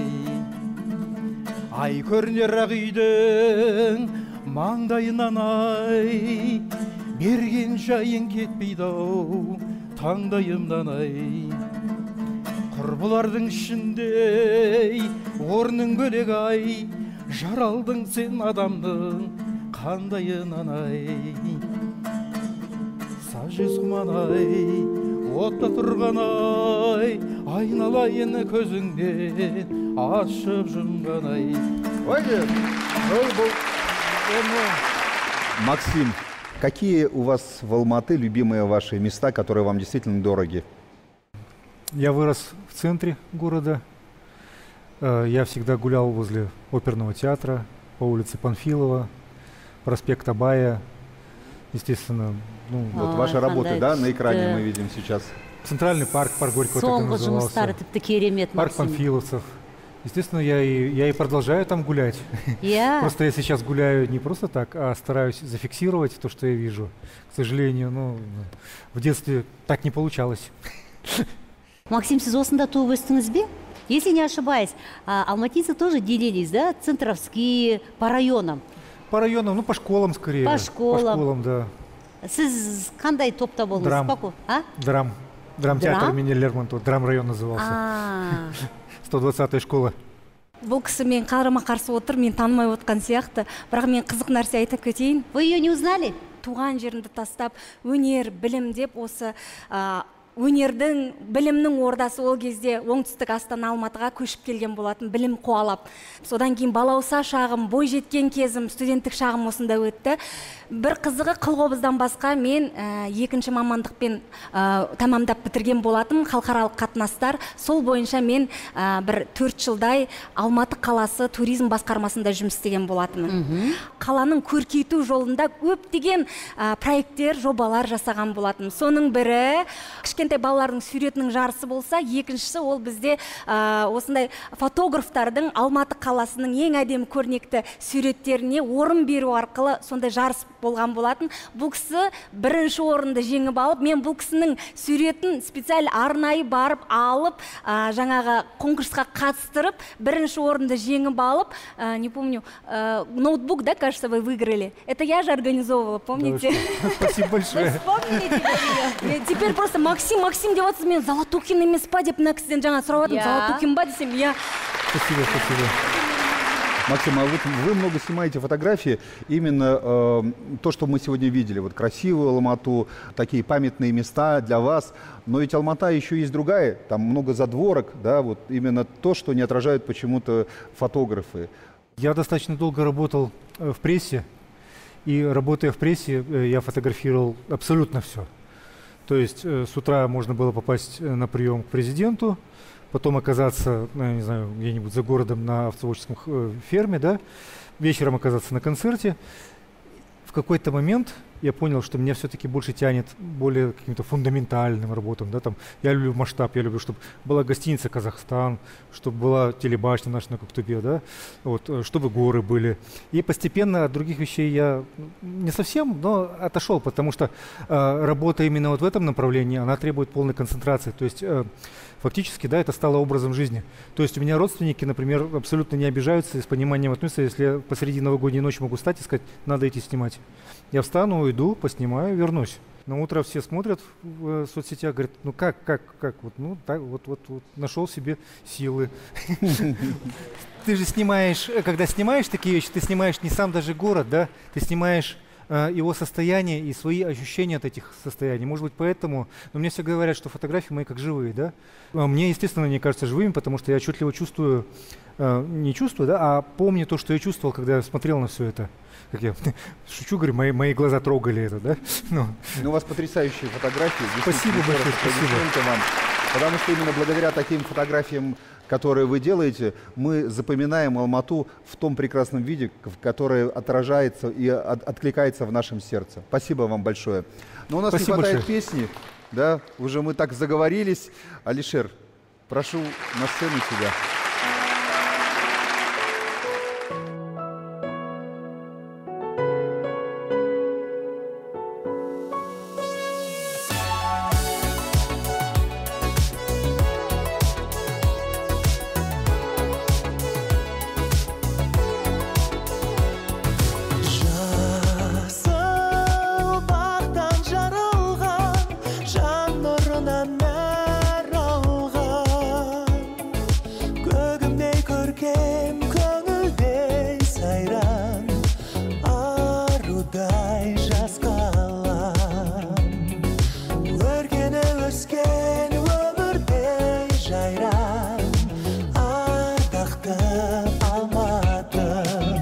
Ай көрінер ақ үйдің маңдайынан ай, берген жайың кетпейді ау таңдайымдан ай. Құрбылардың ішінде орның бөлек ай, жаралдың сен адамның қандайынан ай. Сажыз құман ай, отта тұрған ай, айналайын көзіңнен ашып жұмған ай. Ой, ой, бу- Максим, какие у вас в Алматы любимые ваши места, которые вам действительно дороги? Я вырос в центре города. Э, Я всегда гулял возле оперного театра, по улице Панфилова, проспект Абая. Естественно, ну, Вот Ой, ваши работы, қандай да, на экране күшті. мы видим сейчас. Центральный парк, парк Горького так и Соңғы жұмыстары назывался. тіпті керемет, Парк Максим. Панфиловцев. Естественно, я и, я и продолжаю там гулять. Иә. Просто я сейчас гуляю не просто так, а стараюсь зафиксировать то, что я вижу. К сожалению, ну, в детстве так не получалось. Максим, сіз осында туып өстіңіз бе? Если не ошибаюсь, а, алматинцы тоже делились, да, центровские, по районам. По районам, ну, по школам скорее. По школам. По школам, да. Сіз қандай топта болдыңыз? Драм. Споко- А? Драм. Драмтеатр Драм? имени Лермонтова. Драм район назывался. А, сто двадцатая школа. Бұл кісі мен қарама қарсы отыр, мен танымай отқан сияқты. Бірақ мен қызық нәрсе айтып кетейін. вы ее не узнали? Туған жерімді тастап, өнер, білім деп осы а, өнердің, білімнің ордасы ол кезде оңтүстік Астана Алматыға көшіп келген болатын, білім қуалап. Содан кейін балауса шағым, бой жеткен кезім, студенттік шағым осында өтті. Бір қызығы қылқобыздан басқа мен ә, екінші мамандықпен ә, тамамдап бітірген болатын, халықаралық қатынастар. Сол бойынша мен ә, бір төрт жылдай Алматы қаласы туризм басқармасында жұмыс істеген болатынмын. Қаланың көркейту жолында көптеген ә, проекттер, жобалар жасаған болатын. Соның бірі кішкентай балалардың суретінің жарысы болса, екіншісі ол бізде ә, осындай фотографтардың Алматы қаласының ең әдемі көрнекті суреттеріне орын беру арқылы сондай жарыс болған болатын. Бұл кісі бірінші орынды жеңіп алып, мен бұл кісінің суретін специаль арнайы барып алып, ә, жаңағы конкурсқа қатыстырып, бірінші орынды жеңіп алып, ә, не помню, ә, ноутбук, да, кажется, вы выиграли. Это я же организовывала, помните? Спасибо большое. Вспомните ее. Е, Теперь просто Максим, Максим деп отырсыз, мен Золотухин емес па деп мына кісіден жаңа сұрап жатырмын. Иә. Золотухин ба десем, иә. Спасибо, спасибо. Максим, а вот вы много снимаете фотографии, именно э, то, что мы сегодня видели, вот красивую Алмату, такие памятные места для вас, но ведь Алмата еще есть другая, там много задворок, да, вот именно то, что не отражают почему-то фотографы. Я достаточно долго работал э, в прессе, И работая в прессе, э, я фотографировал абсолютно все. То есть э, с утра можно было попасть э, на прием к президенту, потом оказаться, ну, я не знаю, где-нибудь за городом на овцеводческом э, ферме, да, вечером оказаться на концерте. В какой-то момент я понял, что меня все-таки больше тянет более каким-то фундаментальным работам, да, там. Я люблю масштаб, я люблю, чтобы была гостиница «Казахстан», чтобы была телебашня наша на Коктубе, да, вот, э, чтобы горы были. И постепенно от других вещей я не совсем, но отошел, потому что э, работа именно вот в этом направлении, она требует полной концентрации. То есть э, фактически, да, это стало образом жизни. То есть у меня родственники, например, абсолютно не обижаются и с пониманием относятся, если я посреди новогодней ночи могу встать и сказать, надо идти снимать. Я встану, уйду, поснимаю, вернусь. На утро все смотрят в э, соцсетях, говорят, ну как, как, как, вот, ну так, вот, вот, вот, нашел себе силы. Ты же снимаешь, э, когда снимаешь такие вещи, ты снимаешь не сам даже город, да, ты снимаешь э, его состояние и свои ощущения от этих состояний. Может быть, поэтому, но мне все говорят, что фотографии мои как живые, да. А мне, естественно, они кажутся живыми, потому что я отчетливо чувствую, э, не чувствую, да, а помню то, что я чувствовал, когда я смотрел на все это. Как я шучу, говорю, мои, мои глаза трогали это, да? Ну, Ну, у вас потрясающие фотографии. Спасибо Действительно, большое, аплодисменты вам. Потому что именно благодаря таким фотографиям, которые вы делаете, мы запоминаем Алмату в том прекрасном виде, в которое отражается и от- откликается в нашем сердце. Спасибо вам большое. Но у нас Спасибо не хватает большое. песни, да? Уже мы так заговорились. Алишер, прошу на сцену тебя. Жасыл бақтан жаралған, жан нұрынан нәр алған. Көгімдей көркем, көңілдей сайран, арудай жас қалам. Өркені өскен өмірдей жайран, ардақты Алматым.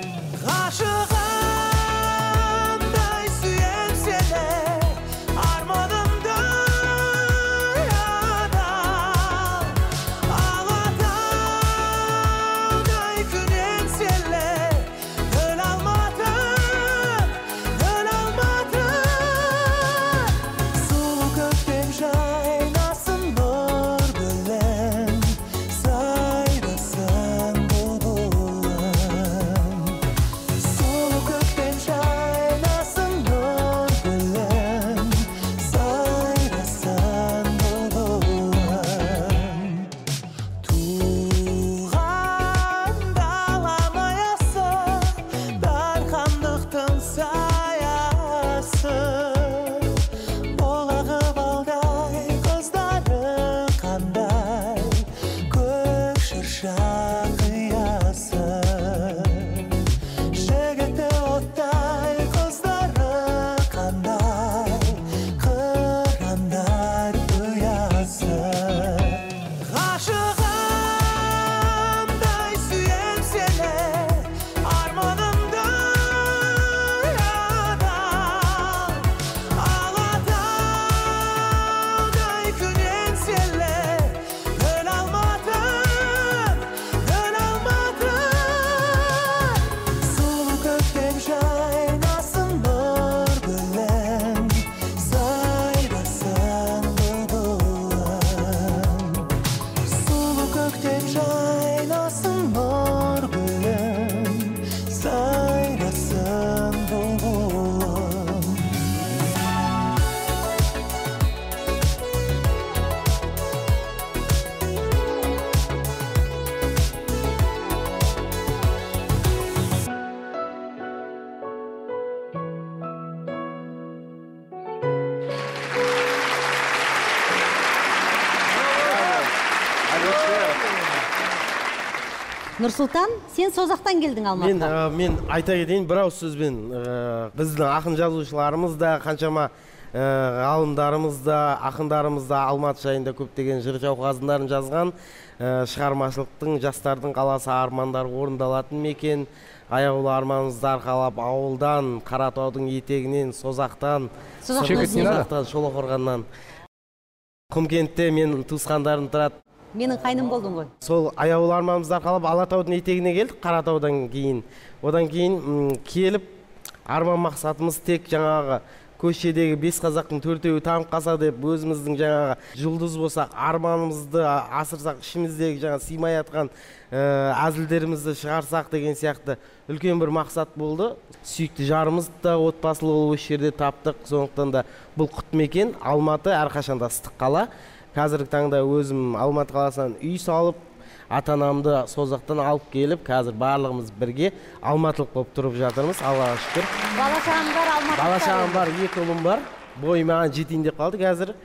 Ғашығымдай сүйем сені, арманымды адам. Алатаудай күнем селі, гүл Алматым, гүл Алматым. Сұлу көктем жайнасын нұр гүлін, сайрасын бұлбұлын. Сұлу көктем жайнасын нұр гүлін, сайрасын бұлбұлын. Туған далам аясы, дархандықтың саясы. Болағы балдай, қыздары қандай, көк шырша қиясы. Жігіті оттай, қыздары қандай, қырандар ұясы. Ғашығымдай сүйем сені, арманымды адам. Алатаудай күнем селі, гүл Алматым, гүл Алматым. Сұлу көктем жайнасын нұр гүлін, сайрасын бұлбұлын. Сұлу көктем жайнасын нұр гүлін, сайрасын бұлбұлын. Нұрсұлтан, сен созақтан келдің Мен, Алматыға. ә, мен айта кетейін бір ауыз сөзбен, ә, біздің ақын жазушыларымыз да қаншама ғалымдарымыз да, ақындарымыз да Алматы жайында көптеген жыр жауқазындарын жазған. Шығармашылықтың, жастардың қаласы армандары орындалатын мекен. Аяулы арманымызды арқалап ауылдан, Қаратаудың етегінен, Созақтан, Созақтан, Шолаққорғаннан. Құмкентте мен туысқандарым тұрады. Менің қайным болдың ғой. Сол аяулы арманымызды арқалап Алатаудың етегіне келдік, Қаратаудан кейін. Одан кейін келіп, арман мақсатымыз тек жаңағы көшедегі бес қазақтың төртеуі танып қалса деп, өзіміздің жаңағы жұлдыз болсақ, арманымызды асырсақ, ішіміздегі жаңа сыймай жатқан әзілдерімізді шығарсақ деген сияқты үлкен бір мақсат болды. Сүйікті жарымызды да отбасылы болып осы жерде таптық. Сондықтан да бұл құт мекен. Алматы әрқашанда ыстық қала. Қазіргі таңда өзім Алматы қаласынан үй салып, ата-анамды Созақтан алып келіп, қазір барлығымыз бірге алматылық болып тұрып жатырмыз. Аллаға шүкір. Бала-шағаң бар Алматыда? Бала-шағаң бар, екі ұлым бар. Бойым маған жетейін деп қалды қазір.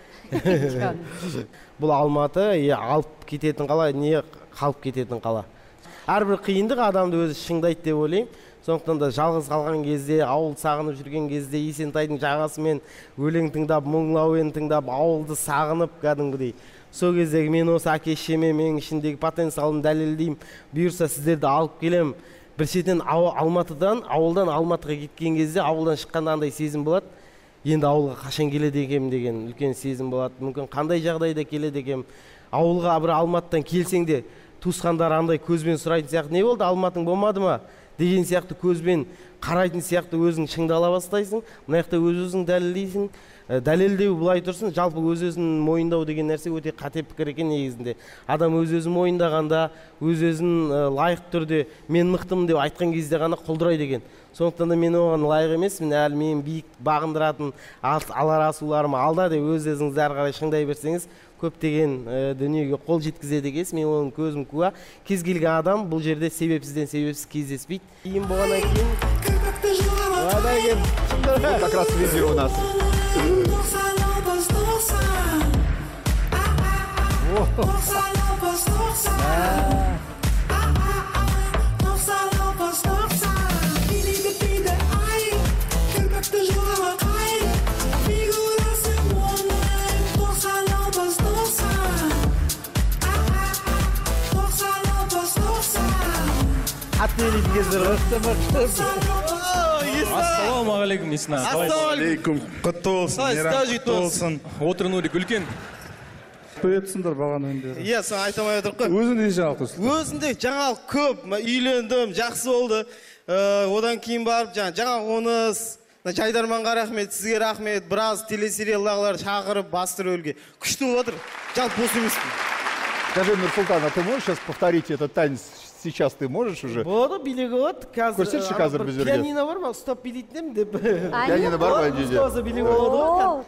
Бұл Алматы алып кететін қала, не қалып кететін қала. Әрбір қиындық адамды өзі шыңдайды деп ойлаймын. Сондықтан да жалғыз қалған кезде, ауыл сағынып жүрген кезде, Есентайдың жағасымен өлең тыңдап, мұңлауын тыңдап, ауылды сағынып кәдімгідей. Сол кездегі мен осы әке-шешеме менің ішіндегі потенциалымды дәлелдеймін. Бұйырса сіздерді алып келем. Бір шетен Алматыдан, ауылдан Алматыға кеткен кезде, ауылдан шыққанда андай сезім болады. Енді ауылға қашан келеді екем деген үлкен сезім болады. Мүмкін қандай жағдайда келеді екем. Ауылға бір Алматыдан келсең де, туысқандар андай көзбен сұрайтын сияқты, не болды, Алматың болмады ма? Деген сияқты көзбен қарайтын сияқты өзің шыңдала бастайсың. Мына жақта өз-өзің дәлелдейсің. Дәлелдеу былай тұрсын, жалпы өз-өзін мойындау деген нәрсе өте қате пікір екен негізінде. Адам өз-өзін мойындағанда, өз-өзін лайық түрде мен мықтымын деп айтқан кезде ғана құлдырайды екен. Сондықтан да мен оған лайық емеспін, әлі мен биік бағындыратын алар асуларым алда деп өз-өзіңізді әрі қарай шыңдай берсеңіз, көптеген дүниеге қол жеткізеді екенсіз. Мен оның көзім куә. Кез келген адам бұл жерде себепсізден себепсіз кездеспейді. Кейін болғаннан кейін как раз видео у нас. Ассалаумағалейкум, Несна. Ассалаумағалейкум. Құтты болсын, мейрам құтты болсын. Отыр Нурик, үлкен. Қоятсыңдар бағана өндері. Иә, соң айтамай отырып қой. Өзінде жаңалық тұрсын. Өзінде жаңалық көп. Үйлендім, жақсы болды. Одан кейін барып, жаңа қоныс, Жайдарманға рахмет, сізге рахмет. Біраз телесериалдағылар шақырып, басты рөлге. Күшті болып отыр. Жалпы бос емеспін. Скажи, Нұрсұлтан, а ты можешь сейчас повторить этот танец? Сейчас ты можешь уже? Болады, билігі болады. Көрсетші қазір біз жерге. Пианино бар ма? Ұстап билейтінем деп. Пианино бар ма үйде? Ұстауызы билігі болады.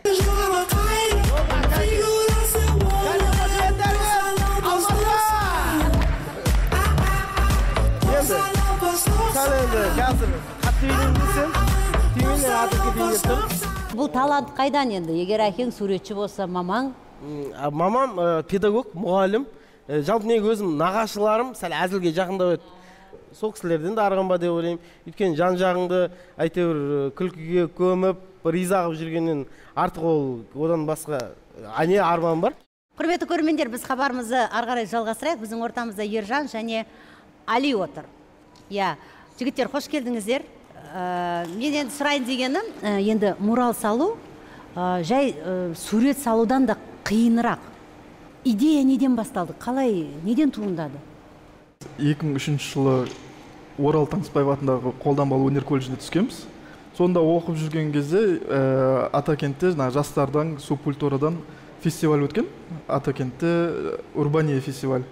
Енді, сәл енді қазір қатты үйленгенсен, түймені атып кетейін тұр. Бұл талант қайдан енді? Егер әкең суретші болса, мамаң? Мамам педагог, мұғалім. Жалпы неге өзім нағашыларым сәл әзілге жақындау еді. Сол кісілерден де арғанба деп ойлаймын. Өйткені жан жағыңды әйтеуір күлкіге көміп, риза қылып жүргеннен артық ол одан басқа не арман бар. Құрметті көрермендер, біз хабарымызды ары қарай жалғастырайық. Біздің ортамызда Ержан және Али отыр. Я, жігіттер, қош келдіңіздер. Мен енді сұрайын дегенім, енді мурал салу, жай сурет салудан да қиынырақ. Идея неден басталды? Қалай, неден туындады? екі мың үшінші жылы Орал Таңсықбаев атындағы қолданбалы өнер колледжіне түскенбіз. Сонда оқып жүрген кезде Атакентте жастардан, субкультурадан фестиваль өткен. Атакентте Урбания фестиваль.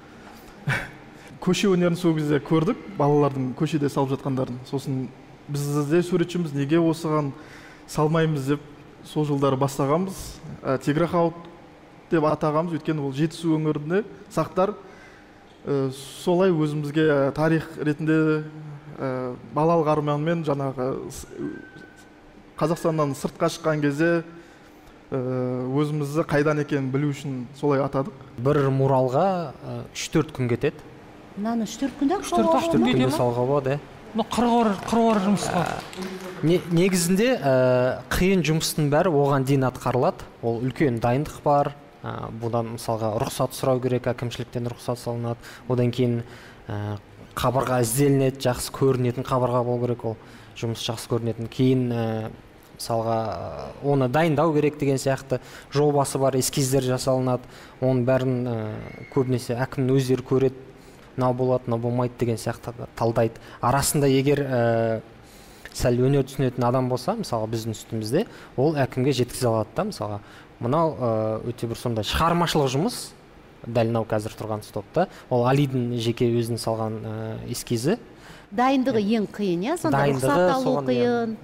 Көше өнерін сол кезде көрдік, балалардың көшеде салып жатқандарын. Сосын біз де суретшіміз, неге осыған салмаймыз деп сол жылдары бастағанбыз. Тиграхаут деп атағанбыз, өйткені ол Жетісу өңірінде сақтар солай өзімізге тарих ретінде балалық арманмен жаңағы Қазақстаннан сыртқа шыққан кезде өзімізді қайдан екенін білу үшін солай атадық. Бір муралға үш төрт күн кетеді. Мынаны үш төрт күнде үш төрт күнде салуға болады. мына қыруар қыруар жұмыс қой. Не- негізінде ә, қиын жұмыстың бәрі оған дейін атқарылады. Ол үлкен дайындық бар. Ә, бұдан мысалға рұқсат сұрау керек, әкімшіліктен рұқсат салынады. Одан кейін ә, қабырға ізделінеді, жақсы көрінетін қабырға болу керек, ол жұмыс жақсы көрінетін. Кейін ә, мысалға ә, оны дайындау керек деген сияқты жобасы бар, эскиздер жасалынады. Оның бәрін ә, көбінесе әкімнің өздері көреді. Мынау болады, мынау болмайды деген сияқты талдайды. Арасында егер ә, сәл өнер түсінетін адам болса, мысалы біздің үстімізде, ол әкімге жеткізе алады да, мысалға. Мынау ә, өте бір сондай шығармашылық жұмыс, дәл мынау қазір тұрған стопта. Ол Алидің жеке өзінің салған ә, эскизі. Дайындығы ең қиын, иә? Сонда Дайындығы рұқсат алу соған, қиын.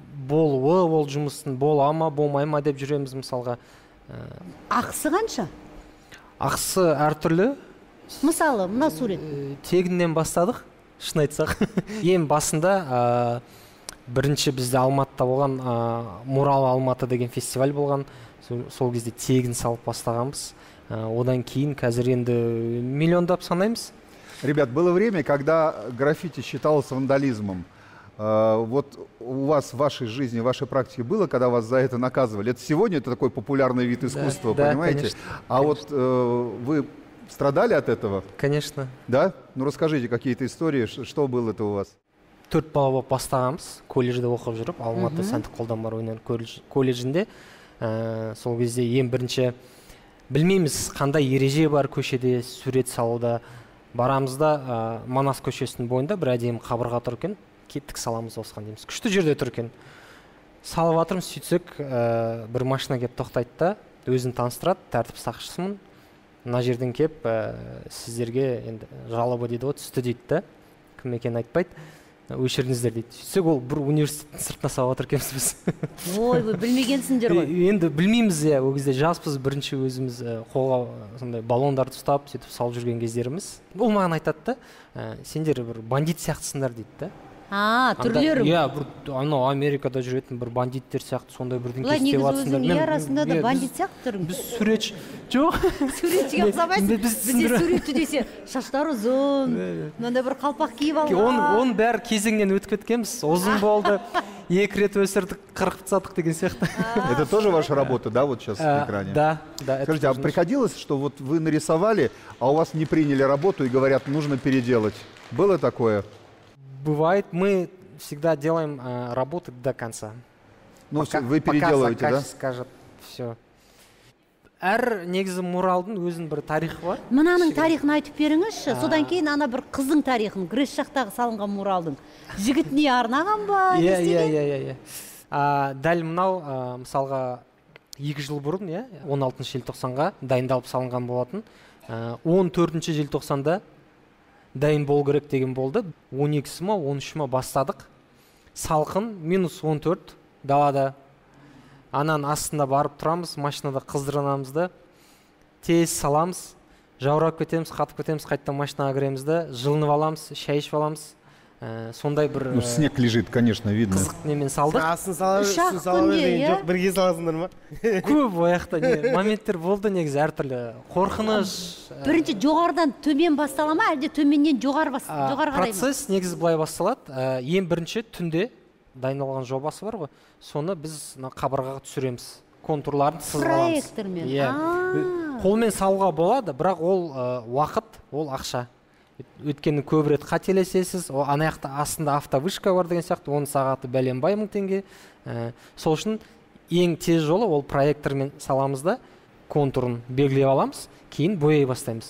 Болуы, ол жұмыстың бола ма, болмай ма деп жүреміз мысалға. Ә, Ақысы қанша? ақысы әртүрлі. Мысалы, мына сурет. Тегіннен бастадық, шын айтсақ. Ең басында ә, бірінші бізде Алматыда болған ә, Мурал Алматы деген фестиваль болған. Сол, сол кезде тегін салып бастағанбыз. Ә, одан кейін қазір енді миллиондап санаймыз. Ребят, было время, когда граффити считалось вандализмом. А, вот у вас в вашей жизни, в вашей практике было, когда вас за это наказывали? Это сегодня это такой популярный вид искусства, да, понимаете? конечно, а конечно. вот э, вы страдали от этого? Конечно. Да? Ну расскажите какие-то истории, ш- что было это у вас? Төрт бала болып бастағанбыз, колледжде оқып жүріп, Алматы Мгм. сәндік қолданбалы өнер колледж- колледжінде. Ә, сол кезде ең бірінші білмейміз қандай ереже бар көшеде сурет салуда. Барамыз да ә, Манас көшесінің бойында бір әдемі қабырға тұр екен, кеттік саламыз осыған дейміз. Күшті жерде тұр екен. Салып жатырмыз, сөйтсек ә, бір машина келіп тоқтайды да, өзін таныстырады, тәртіп сақшысымын. Мына жерден келіп ә, сіздерге енді жалоба дейді ғой, түсті дейді да, кім екенін айтпайды. Өшіріңіздер дейді. Сөйтсек ол бір университеттің сыртына салып жатыр екенбіз біз. Ой, вы білмегенсіңдер ғой. Е- енді білмейміз, иә, ол кезде жаспыз, бірінші өзіміз ә, қолға ә, сондай баллондарды ұстап сөйтіп салып жүрген кездеріміз. Ол маған айтады да, ә, сендер бір бандит сияқтысыңдар дейді да. А, Анда- түрлері. Иә, бір анау Америкада жүретін бір бандиттер сияқты сондай бірдеңке Бұлай істеп негізі жатсыңдар. өзің Мен- үй арасында да иә, бандит біз- сияқты тұрың. Біз суретші. Жоқ. Суретшіге Мен- ұқсамайсың. мен- біз Бізде түсіндіре- суретші десе, шаштары ұзын, мынандай бір қалпақ киіп Оның алған. оның бәрі кезеңнен өтіп кеткенбіз. Ұзын болды, екі рет өсірдік, қырқып тастадық деген сияқты. Это тоже ваша работа, да, вот сейчас на экране? Да, да. это Скажите, а тоже наша. приходилось, что вот вы нарисовали, а у вас не приняли работу и говорят, нужно переделать? Было такое? Бывает, мы всегда делаем э, работы до конца. Ну, Пока- всё, вы пока переделываете, заказчик да? скажет, все. Әр негізі муралдың өзінің бір тарихы бар. Мынаның тарихын айтып беріңізші. Содан кейін ана бір қыздың тарихын, Грейс жақтағы салынған муралдың. Жігітіне арнаған ба? не Иә, иә, істеген? иә, иә, иә. А, дәл мынау а, мысалға екі жыл бұрын, иә, он алтыншы желтоқсанға дайындалып салынған болатын. А, он төртінші желтоқсанда дайын болу керек деген болды. он екісі ма, он үші ма бастадық. Салқын, минус он төрт далада. Анан астында барып тұрамыз, машинада қыздыранамыз да, тез саламыз, жаурап кетеміз, қатып кетеміз, қайттан машинаға кіреміз да, жылынып аламыз, шай ішіп аламыз. Ә, сондай бір Ну, снег лежит, конечно, видно. қызық немен салдық. Астын сала Үш ақ үстін сала күнде, берген иә? жоқ, бірге саласыңдар ма? Көп ояқта не моменттер болды негізі әртүрлі. Қорқыныш. ә, Бірінші жоғарыдан төмен бастала ма, әлде төменнен жоғары бас, а, жоғары қарай ма? процесс негізі былай басталады. Ә, ең бірінші түнде дайындалған жобасы бар ғой. Соны біз мына қабырғаға түсіреміз. Контурларын сызғаламыз. Проектормен. Иә. А. Қолмен салуға болады, бірақ ол ә, уақыт, ол ақша. Өткені көп рет қателесесіз, о ана жақта астында автовышка бар деген сияқты, оның сағаты бәленбай мың теңге. Ә, сол үшін ең тез жолы ол проектормен саламыз да, контурын белгілеп аламыз, кейін бояй бастаймыз.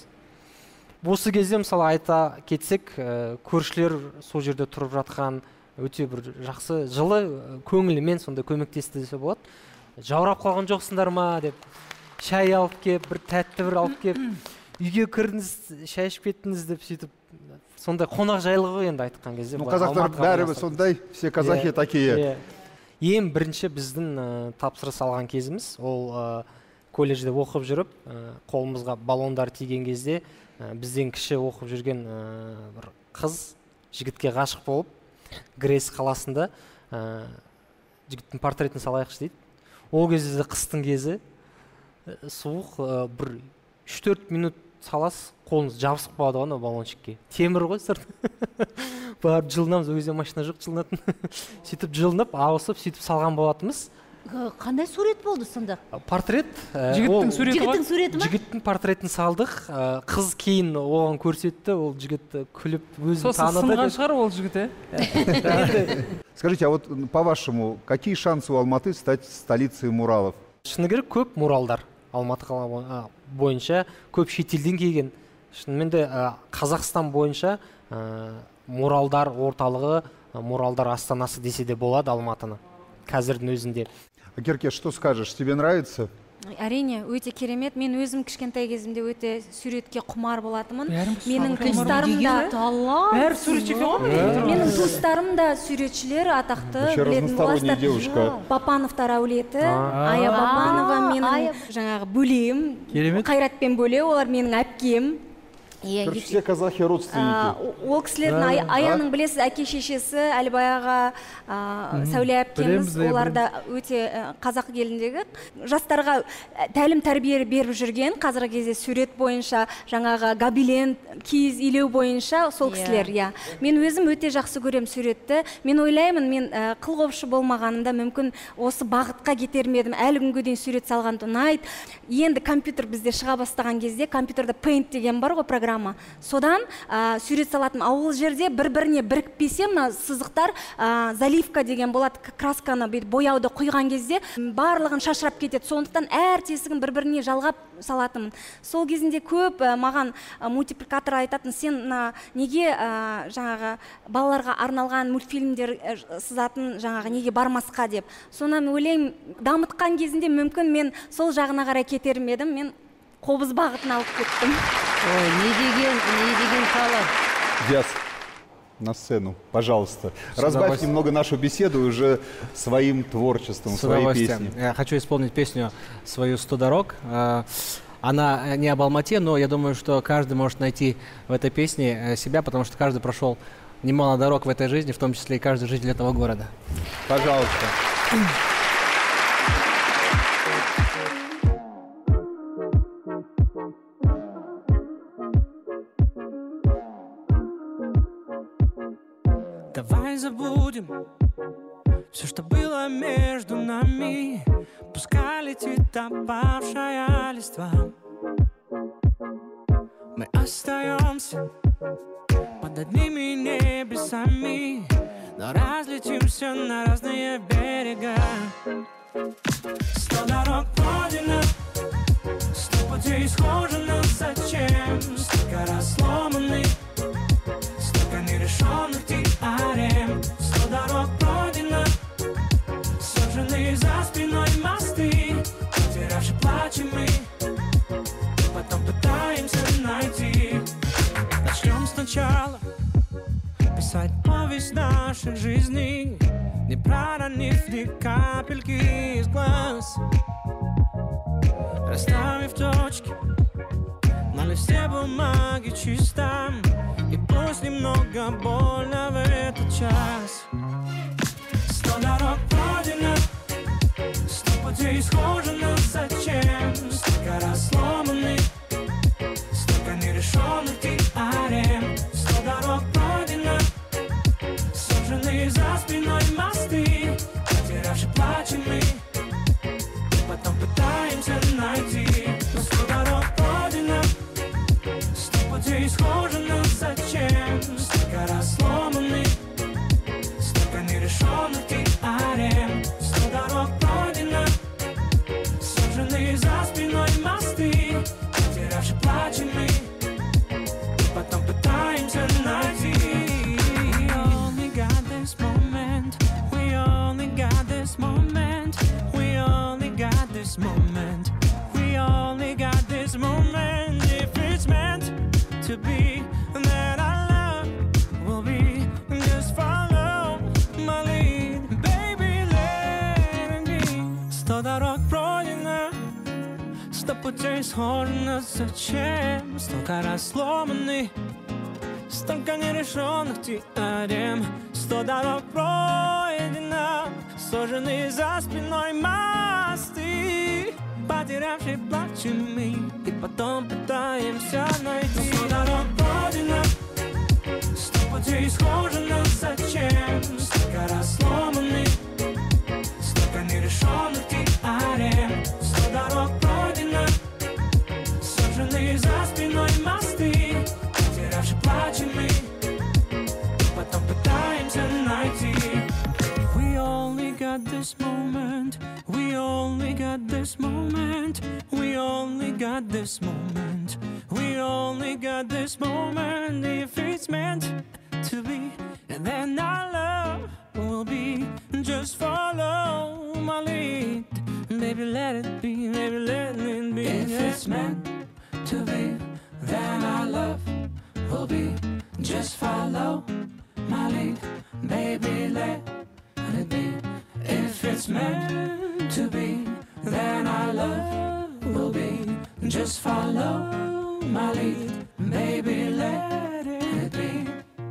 Осы кезде мысалы айта кетсек, ә, көршілер сол жерде тұрып жатқан өте бір жақсы, жылы көңілімен сонда көмектесті десе болады. Жаурап қалған жоқсыңдар ма деп, шай алып кеп, бір тәтті бір алып кеп, үйге кірдіңіз, шай ішіп кеттіңіз деп сөйтіп, сондай қонақ жайлығы ғой енді айтқан кезде. Ну, Былай қазақтар Алматыға бәрі байланысты. сондай, все казахи Иә, такие. иә. Ең бірінші біздің ә, тапсырыс алған кезіміз, ол ә, колледжде оқып жүріп, ә, қолымызға баллондар тиген кезде, ә, бізден кіші оқып жүрген ә, бір қыз жігітке ғашық болып, Грейс қаласында ә, жігіттің портретін салайықшы дейді. Ол кезде де қыстың кезі, ә, суық, ә, бір үш төрт минут саласыз, қолыңыз жабысып қалады ғой баллончикке. Темір ғой сырт. барып жылынамыз, ол кезде машина жоқ, жылынатын. Сөйтіп жылынып, ауысып, сөйтіп салған болатынбыз. Қандай сурет болды сонда? Портрет. Жігіттің суреті ғой? Жігіттің суреті ма? Жігіттің портретін салдық. Қыз кейін оған көрсетті, ол жігіт күліп өзін таныды. Сосын сынған шығар ол жігіт, ә? Скажите, а вот по-вашему, какие шансы у Алматы стать столицей муралов? Шыны керек көп муралдар. Алматы қала бойынша көп шетелден келген. Шынымен де Қазақстан бойынша муралдар орталығы, муралдар астанасы десе де болады Алматыны. Қазірдің өзінде. Керке, что скажешь? Тебе нравится? Әрине, өте керемет. Мен өзім кішкентай кезімде өте суретке құмар болатымын. Менің туыстарым да бәрі суретші екен ғой? Менің туыстарым да суретшілер, атақты білетін боласыздар. Бапановтар әулеті, Ая Бапанова менің жаңағы бөлем, Қайратпен бөле, олар менің әпкем. Короче, все казахи родственники. Ол кісілердің Аяның білесіз, әке шешесі, Әлбаяға, Сәуле әпкеміз, олар да өте қазақ еліндегі жастарға тәлім тәрбие беріп жүрген, қазіргі кезде сурет бойынша, жаңағы гобелен, киіз илеу бойынша сол кісілер, иә. Мен өзім өте жақсы көрем суретті. Мен ойлаймын, мен қылғопшы болмағанымда мүмкін осы бағытқа кетер ме едім, әлі күнге дейін сурет салғанды ұнайды. Енді компьютер бізде шыға бастаған кезде, компьютерда Paint деген бар ғой, программа. Содан сурет салатын ауыл жерде бір-біріне бірікпесе, мына сызықтар заливка деген болады, красканы бояуды құйған кезде барлығын шашырап кетеді. Сондықтан әр тесігін бір-біріне жалғап салатынмын. Сол кезінде көп маған мультипликатор айтатын, сен неге жаңағы балаларға арналған мультфильмдер сызатын, жаңағы неге бармасқа деп. Сонан ойлаймын, дамытқан кезінде мүмкін мен сол жағына қарай кетер ме едім, мен қобыз бағытын алып кеттім. Ой, не деген, не деген қалы. Диас, на сцену, пожалуйста. Разбавь немного нашу беседу уже своим творчеством, своей песней. Я хочу исполнить песню свою «сто дорог». Она не об Алмате, но я думаю, что каждый может найти в этой песне себя, потому что каждый прошел немало дорог в этой жизни, в том числе и каждый житель этого города. Пожалуйста. Давай забудем все, что было между нами. Пускай летит опавшая листва. Мы остаемся под одними небесами, но разлетимся на разные берега. Сто дорог пройдено, сто путей схожено. Зачем столько раз сломанных, столько нерешенных теорем? Сто дорог пройдено, сожжены за спиной мосты, потерявши плачем мы, потом пытаемся найти. Начнем сначала писать повесть наших жизней, не проронив ни капельки из глаз, расставив точки на листе бумаги чистом, и пусть немного больно в этот час. Сто дорог пройдено, сто путей схожено. Зачем столько раз сломанных, столько нерешенных теорем? Сто дорог пройдено, сожжены за спиной мосты, потерявши плачем мы, потом пытаемся найти. Но сто дорог пройдено, сто путей схожено. Зачем столько раз сломанных, столько нерешенных теорем? Сто дорог пройдено, сожжены за спиной мосты, потерявши плачем мы, потом пытаемся найти. We only got this moment, we only got this moment, we only got this moment, we only got this moment. If it's meant to be, then our love will be. Just follow my lead, baby, let it be. Сто дорог пройдено, сто путей схожено. Зачем столько раз сломанных, столько нерешенных теорем? Сто дорог пройдено, сожжены за спиной мосты, потерявшие плачем мы, и потом пытаемся найти. Сто дорог пройдено, сто путей схожено. сломанный, столько нерешенных теорем, сто дорог пройдено, сожженные за спиной мосты, потерявшие плачем и потом пытаемся найти. We only got this moment, we only got this moment, we only got this moment, we only got this moment. If it's meant to be, and then our love will be. Just follow my lead, baby, let it be, baby, let it be. If it's meant to be, then our love will be. Just follow my lead, baby, let it be. If it's meant to be, then our love will be. Just follow my lead, baby, let it be.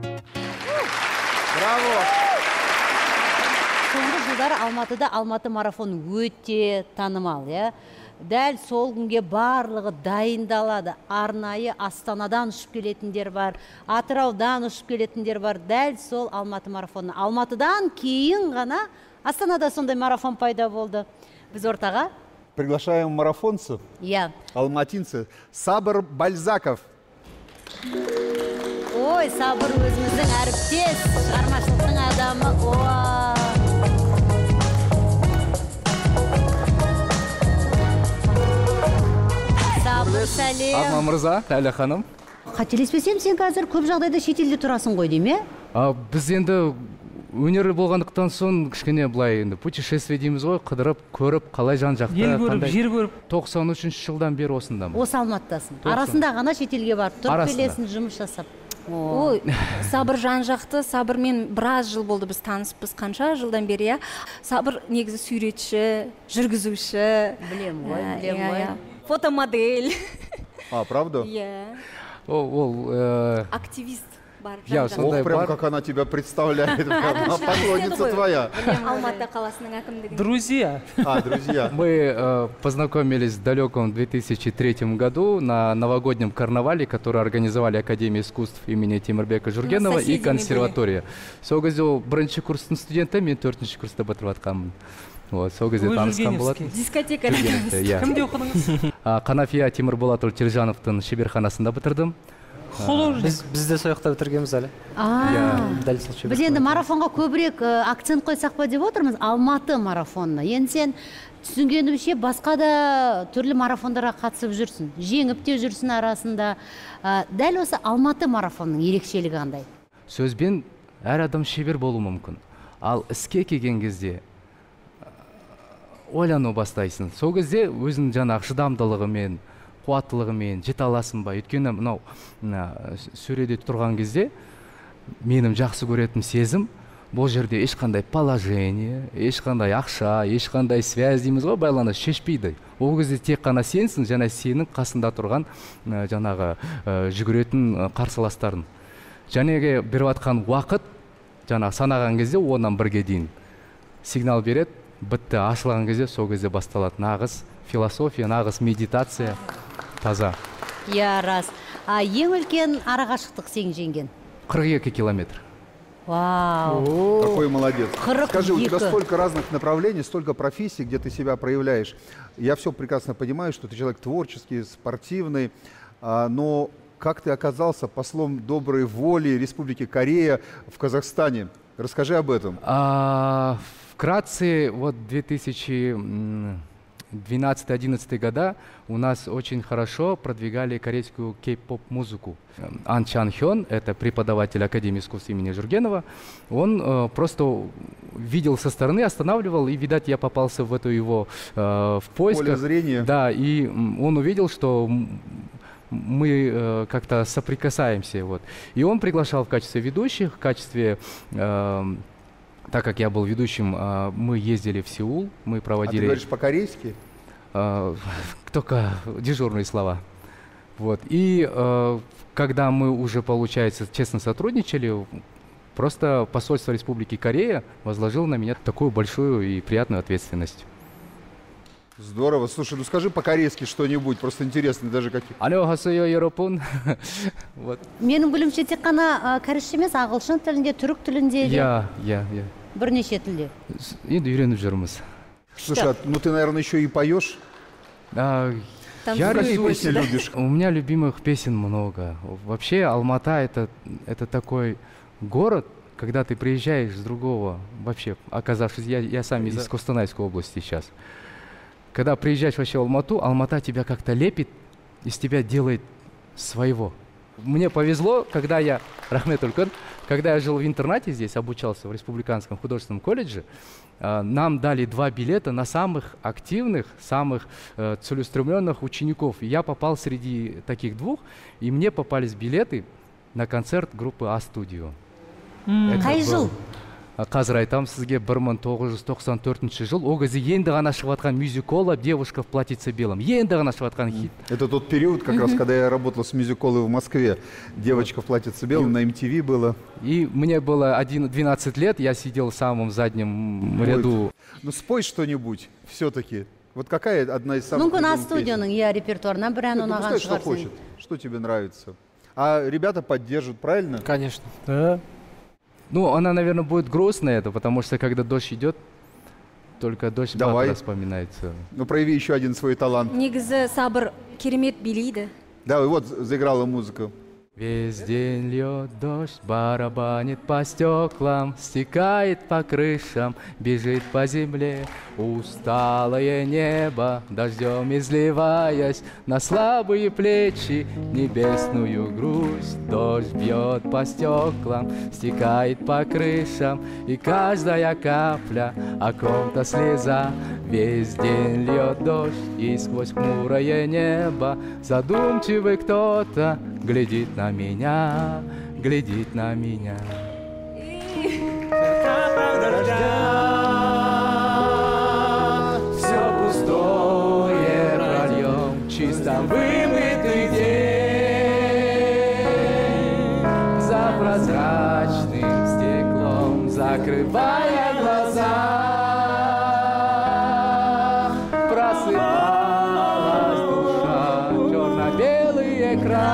Браво! Соңғы жылдары Алматыда Алматы марафон өте танымал, иә. Дәл сол күнге барлығы дайындалады. Арнайы Астанадан ұшып келетіндер бар, Атыраудан ұшып келетіндер бар. Дәл сол Алматы марафоны. Алматыдан кейін ғана Астанада сондай марафон пайда болды. Біз ортаға Приглашаем марафонцев, иә. алматинцы, Сабыр Бальзаков. Ой, Сабыр өзіміздің әріптес, шығармашылықтың адамы. Сабыр, сәлем. Арман мырза, Ләйлә ханым. Қателеспесем, сен қазір көп жағдайда шетелде тұрасың ғой, дейме? Біз енді өнер болғандықтан соң кішкене былай енді путешествие дейміз ғой, қыдырып, көріп, қалай жан жақта. Ел көріп, жер көріп. тоқсан үшінші жылдан бері осындамын. Осы Алматыдасың. Арасында ғана шетелге барып тұрып келесің, жұмыс жасап. Ой, Сабыр жан жақты. Сабырмен біраз жыл болды біз таныспыз, қанша жылдан бері, иә. Сабыр негізі суретші, жүргізуші. Білем ғой, білем ғой. Фотомодель. А, правда? Иә. Ол активист. Я сондай прям как она тебя представляет, поклонница твоя. Алматы қаласының әкімдігі. Друзья. А, друзья. Мы э, познакомились в далеком две тысячи третьем году на новогоднем карнавале, который организовали Академия искусств имени Темирбека Жургенова и консерватория. Сол кезде ол бірінші курстың студенті, мен төртінші курста бітіріп жатқанмын. Вот, сол кезде танысқан болатын. Дискотека. Кімде оқыдыңыз? Қанафия Темірболатұлы Телжановтың шеберханасында бітірдім. Біз де сол жақта бітіргенбіз әлі. Біз енді марафонға көбірек акцент қойсақ па деп отырмыз, Алматы марафонына. Енді сен түсінгенімше басқа да түрлі марафондарға қатысып жүрсің, жеңіп те жүрсің арасында. Дәл осы Алматы марафонның ерекшелігі қандай? Сөзбен әр адам шебер болуы мүмкін. Ал іске келген кезде ойлану бастайсың. Сол кезде өзің жаңағы шыдамдылығымен, қуаттылығымен жете аласың ба? Өйткені мынау сөреде тұрған кезде менің жақсы көретін сезім, бұл жерде ешқандай положение, ешқандай ақша, ешқандай связь дейміз ғой, байланыс шешпейді. Ол кезде тек қана сенсің, және сенің қасында тұрған жаңағы жүгіретін қарсыластарын. Жәнеге беріп атқан уақыт, жаңағы санаған кезде оннан бірге дейін сигнал береді, бітті, ашылған кезде сол кезде басталады нағыз философия, нағыз медитация. Таза. Я рас. А ең үлкен арақашықтық сен жеңген? қырық екі километр. Вау. Какой молодец. Скажи, у тебя екі. столько разных направлений, столько профессий, где ты себя проявляешь. Я все прекрасно понимаю, что ты человек творческий, спортивный, но как ты оказался послом доброй воли Республики Корея в Казахстане? Расскажи об этом. А, вкратце, вот две тысячи двенадцатый-одиннадцатый года у нас очень хорошо продвигали корейскую кей-поп музыку. Ан Чан Хён, это преподаватель Академии искусств имени Жургенова, он э, просто видел со стороны, останавливал, и, видать, я попался в эту его э, в поисках. Поле зрения. Да, и он увидел, что мы э, как-то соприкасаемся. Вот. И он приглашал в качестве ведущих, в качестве... Э, Так как я был ведущим, мы ездили в Сеул, мы проводили... А ты говоришь по-корейски? Только дежурные слова. Вот. И когда мы уже, получается, честно сотрудничали, просто посольство Республики Корея возложило на меня такую большую и приятную ответственность. Здорово. Слушай, ну скажи по-корейски что-нибудь, просто интересно даже какие. Аньохасео, Еропун. Вот. Менің білімше тек қана кәрісші емес, ағылшын тілінде, түрік тілінде. Я, я, я. Бірнеше тілде? Енді үйреніп жүрміз. Слушай, а, ну ты, наверное, еще и поешь? А, Там я какие рисую, песни да. любишь? У меня любимых песен много. Вообще Алмата это, это такой город, когда ты приезжаешь с другого, вообще оказавшись, я, я сам из Костанайской области сейчас. Когда приезжаешь вообще в Алмату, Алмата тебя как-то лепит, из тебя делает своего. Мне повезло, когда я, Рахмет Улькан, когда я жил в интернате здесь, обучался в Республиканском художественном колледже, э, нам дали два билета на самых активных, самых э, целеустремленных учеников. И я попал среди таких двух, и мне попались билеты на концерт группы А-студио. Қай жыл? Қазір айтамын сізге бір мың тоғыз жүз тоқсан төртінші жыл. Ол кезде енді ғана шығып жатқан мюзикола «Девушка в платьице белом». Енді ғана шығып жатқан хит. Это тот период, как раз, когда я работал с мюзиколой в Москве. «Девочка в платьице белом» на эм ти ви было. И мне было двенадцать лет, я сидел в самом заднем ряду. Ну спой что-нибудь все-таки. Вот какая одна из самых Мүмкін любимых А-студионың иә репертуарынан бір ән песен? Ну, ұнаған пускай, что шығарсың. хочет, что тебе нравится. А ребята поддержат, правильно? Конечно. Да. Ну, она, наверное, будет грустная, это, потому что когда дождь идет, только дождь Давай. Батыра вспоминается. Ну прояви еще один свой талант. Негізі Сабыр керемет билейді. Да, и вот заиграла музыка. Весь день льет дождь, барабанит по стеклам, стекает по крышам, бежит по земле. Усталое небо, дождем изливаясь на слабые плечи, небесную грусть. Дождь бьет по стеклам, стекает по крышам, и каждая капля о ком-то слеза. Весь день льет дождь, и сквозь хмурое небо задумчивый кто-то глядит на меня, глядит на меня. Все пустое прольем, чисто вымытый день, за прозрачным стеклом закрывая глаза, просыпалась душа, черно-белый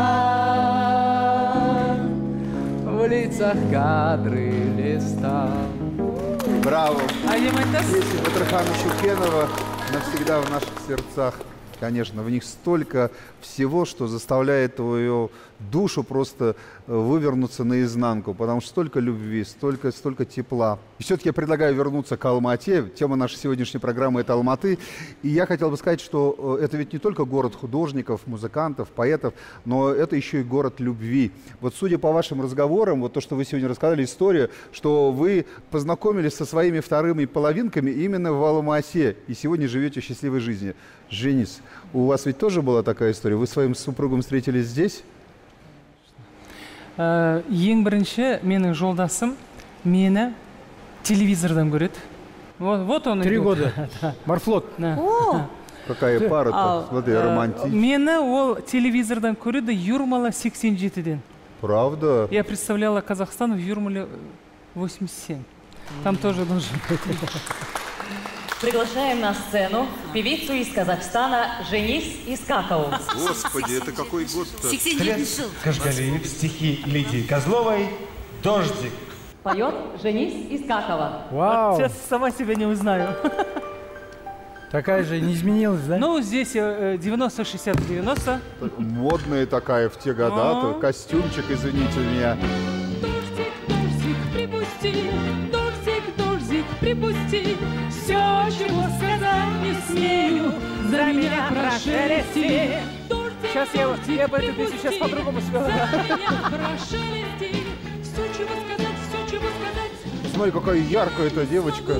экран, в лицах кадры листа. Браво! А я Песни Батырхана Шукенова навсегда в наших сердцах. Конечно, в них столько всего, что заставляет твою душу просто вывернуться наизнанку, потому что столько любви, столько, столько тепла. И все-таки я предлагаю вернуться к Алмате. Тема нашей сегодняшней программы – это Алматы. И я хотел бы сказать, что это ведь не только город художников, музыкантов, поэтов, но это еще и город любви. Вот судя по вашим разговорам, вот то, что вы сегодня рассказали, историю, что вы познакомились со своими вторыми половинками именно в Алма-Ате, и сегодня живете счастливой жизнью. Женис, у вас ведь тоже была такая история? Вы с своим супругом встретились здесь? Ең бірінші менің жолдасым мені телевизордан көреді. Вот, вот он. Три года. Морфлот. О! Какая пара-то, смотри, романтичная. Мені ол телевизордан көреді Юрмала сексен жетіден. Правда? Я представляла Казахстан в Юрмале восемьдесят семь. Там тоже должен быть. Приглашаем на сцену певицу из Казахстана Женис Искакову. Господи, это какой год-то? Кашгалиев, стихи Лидии Козловой «Дождик». Поет Женис Искакова. Вау! Сейчас сама себя не узнаю. Такая же не изменилась, да? Ну, здесь девяносто шестьдесят девяносто. Модная такая в те года, костюмчик, извините меня. Дождик, дождик, припусти, дождик, дождик, припусти. Все, чего сказать не смею, за меня прошелести. Сейчас я, я бы эту песню сейчас по-другому спела. Прошелести. Все, чего сказать, все, чего сказать. Смотри, какая яркая эта девочка.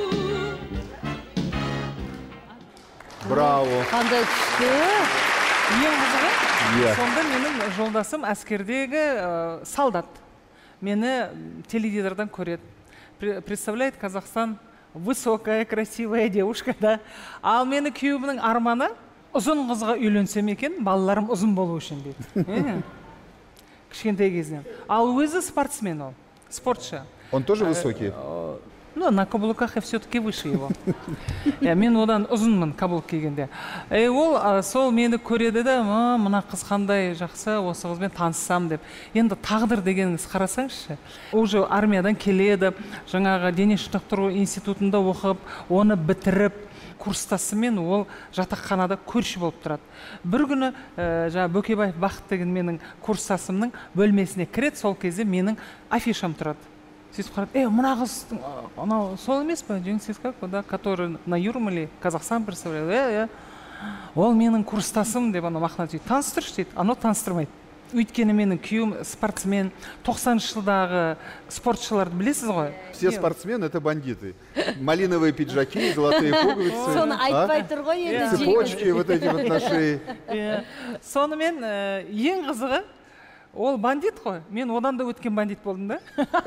Браво. Қандай күшті. Ең қызығы, Иә. сонда менің жолдасым әскердегі ә, солдат. Мені теледидардан көреді. Пре- Представляет Казахстан высокая, красивая девушка, да. Ал мені күйеуімнің арманы ұзын қызға үйленсем екен, балаларым ұзын болу үшін дейді. Е, кішкентай кезінен. Ал өзі спортсмен ол, спортшы. Он тоже высокий? Ну, на каблуках я все-таки выше его. Иә, мен одан ұзынмын каблук кигенде. Е, ол а, сол мені көреді де, «Ма, мына қыз қандай жақсы, осы қызбен таныссам» деп. Енді тағдыр дегеніңіз қарасаңызшы. Уже армиядан келеді, жаңағы дене шынықтыру институтында оқып, оны бітіріп, курстасымен ол жатақханада көрші болып тұрады. Бір күні ә, жаңа Бөкебаев Бақыт деген менің курстасымның бөлмесіне кіреді, сол кезде менің афишам тұрады. Сөйтіп қарады, е, мына қыз, анау сол емес па, жеңсіз как, да, который на Юрмале Казахстан представлял, е, е, ол менің курстасым деп ана мақтанып дейді. Таныстыршы дейді, анау таныстырмайды. Өйткені менің күйеуім спортсмен, тоқсаныншы жылдағы спортшыларды білесіз ғой? Все спортсмены это бандиты. Малиновые пиджаки, золотые пуговицы. Соны айтпай тұр ғой енді. Цепочки вот эти вот на шее. Сонымен ең қызығы, ол бандит қой. Мен одан да өткен бандит болдым да.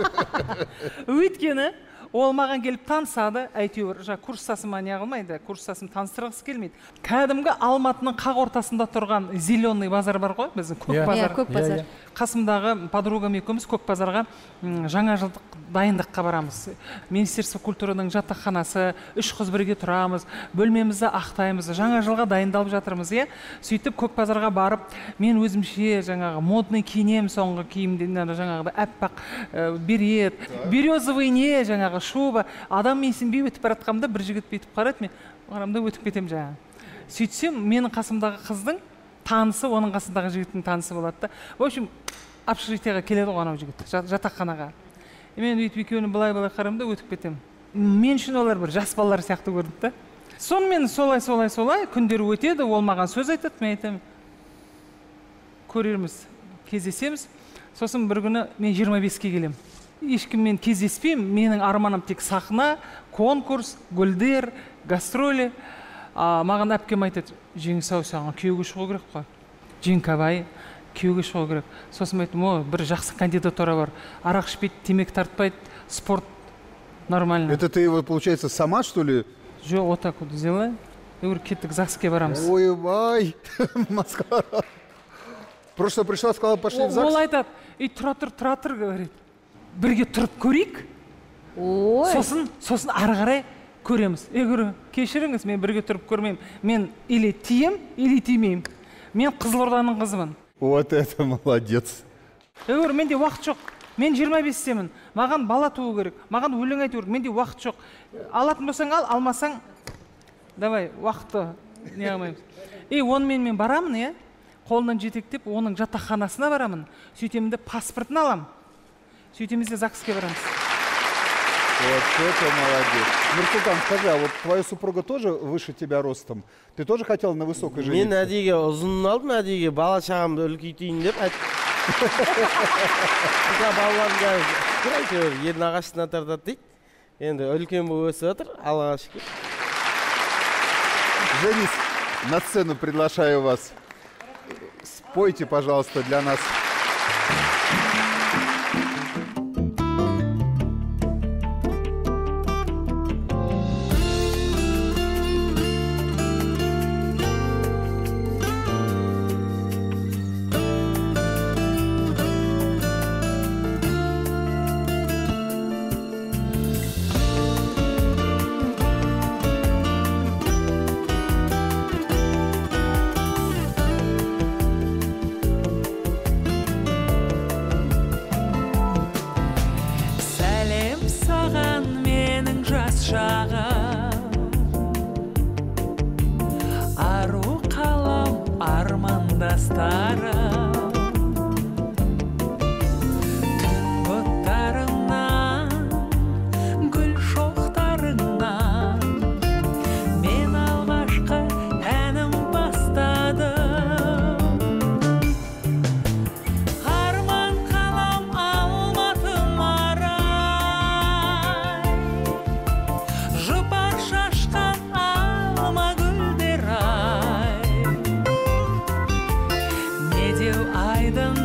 Өйткені ол маған келіп танысады, әйтеуір, жа курстасыма не қылмайды, курстасым таныстырғысы келмейді. Кәдімгі Алматының қақ ортасында тұрған зеленый базар бар ғой, біздің көк базар. Көк базар. Қасымдағы подругам екеуміз көк базарға жаңа жылдық дайындыққа барамыз. Министерство культураның жатақханасы, үш қыз бірге тұрамыз, бөлмемізді ақтаймыз, жаңа жылға дайындалып жатырмыз, е. Сөйтіп көк базарға барып, мен өзімше жаңағы модный киінем, соңғы киімде жаңағы әппақ берет, березовый не жаңағы шуба. Адам менсінбей өтіп баратқамда бір жігіт бүйтіп қарайды, мен қарамда өтіп кетем жаңағы. Сөйтсем, менің қасымдағы қыздың танысы, оның қасындағы жігіттің танысы болады да. В общем, общежитияға келеді ғой анау жігіт, жатақханаға. Мен өйтіп екеуіне былай-былай қарамда өтіп кетем. Мен үшін олар бір жас балалар сияқты көрінді да. Сонымен солай-солай-солай күндер өтеді, ол маған сөз айтады, мен айтамын, көрерміз, кездесеміз. Сосын бір күні мен жиырма беске келем. Ешкіммен кездеспеймін, менің арманым тек сахна, конкурс, гүлдер, гастроли. Маған әпкем айтады, Жеңіс-ау, саған күйеуге шығу керек қой. Жеңкабай, күйеуге шығу керек. Сосын айтым, о, бір жақсы кандидатура бар. Арақ ішпейді, темекі тартпайды, спорт нормально. Это ты его, получается, сама, что ли? Жоқ, вот так вот взяла. И говорю, кеттік ЗАГСке барамыз. Ой, бай, маскара. Просто пришла, сказала, пошли в ЗАГС. Ол айтады, и тұра тұр, тұра тұр, говорит. Бірге тұрып көрейік. Сосын, сосын ары қарай көреміз. Е, көрі, кешіріңіз, мен бірге тұрып көрмеймін. Мен или тием, или тимеймін. Мен Қызылорданың қызымын. Вот это молодец. Е, көрі, менде уақыт жоқ. Мен жиырма бестемін. Маған бала туу керек. Маған өлең айту керек. Менде уақыт жоқ. Алатын болсаң ал, алмасаң, давай, уақытты не қылмаймыз. И онымен мен барамын, е, қолынан жетектеп, оның жатақханасына барамын. Сөйтемін де паспортын алам. Сөйтеміз де ЗАГСке барамыз. Вот это молодец. Нұрсұлтан, скажи, а вот твоя супруга тоже выше тебя ростом? Ты тоже хотел на высокой жениться? Мен әдейге ұзын алдым, әдейге бала шағамды үлкейтейін деп. Балаларым әйтеуір ердің ағашына тартады дейді. Енді үлкен болып өсіп жатыр, Аллаға шүкір. Женис, на сцену приглашаю вас. Спойте, пожалуйста, для нас. Айдын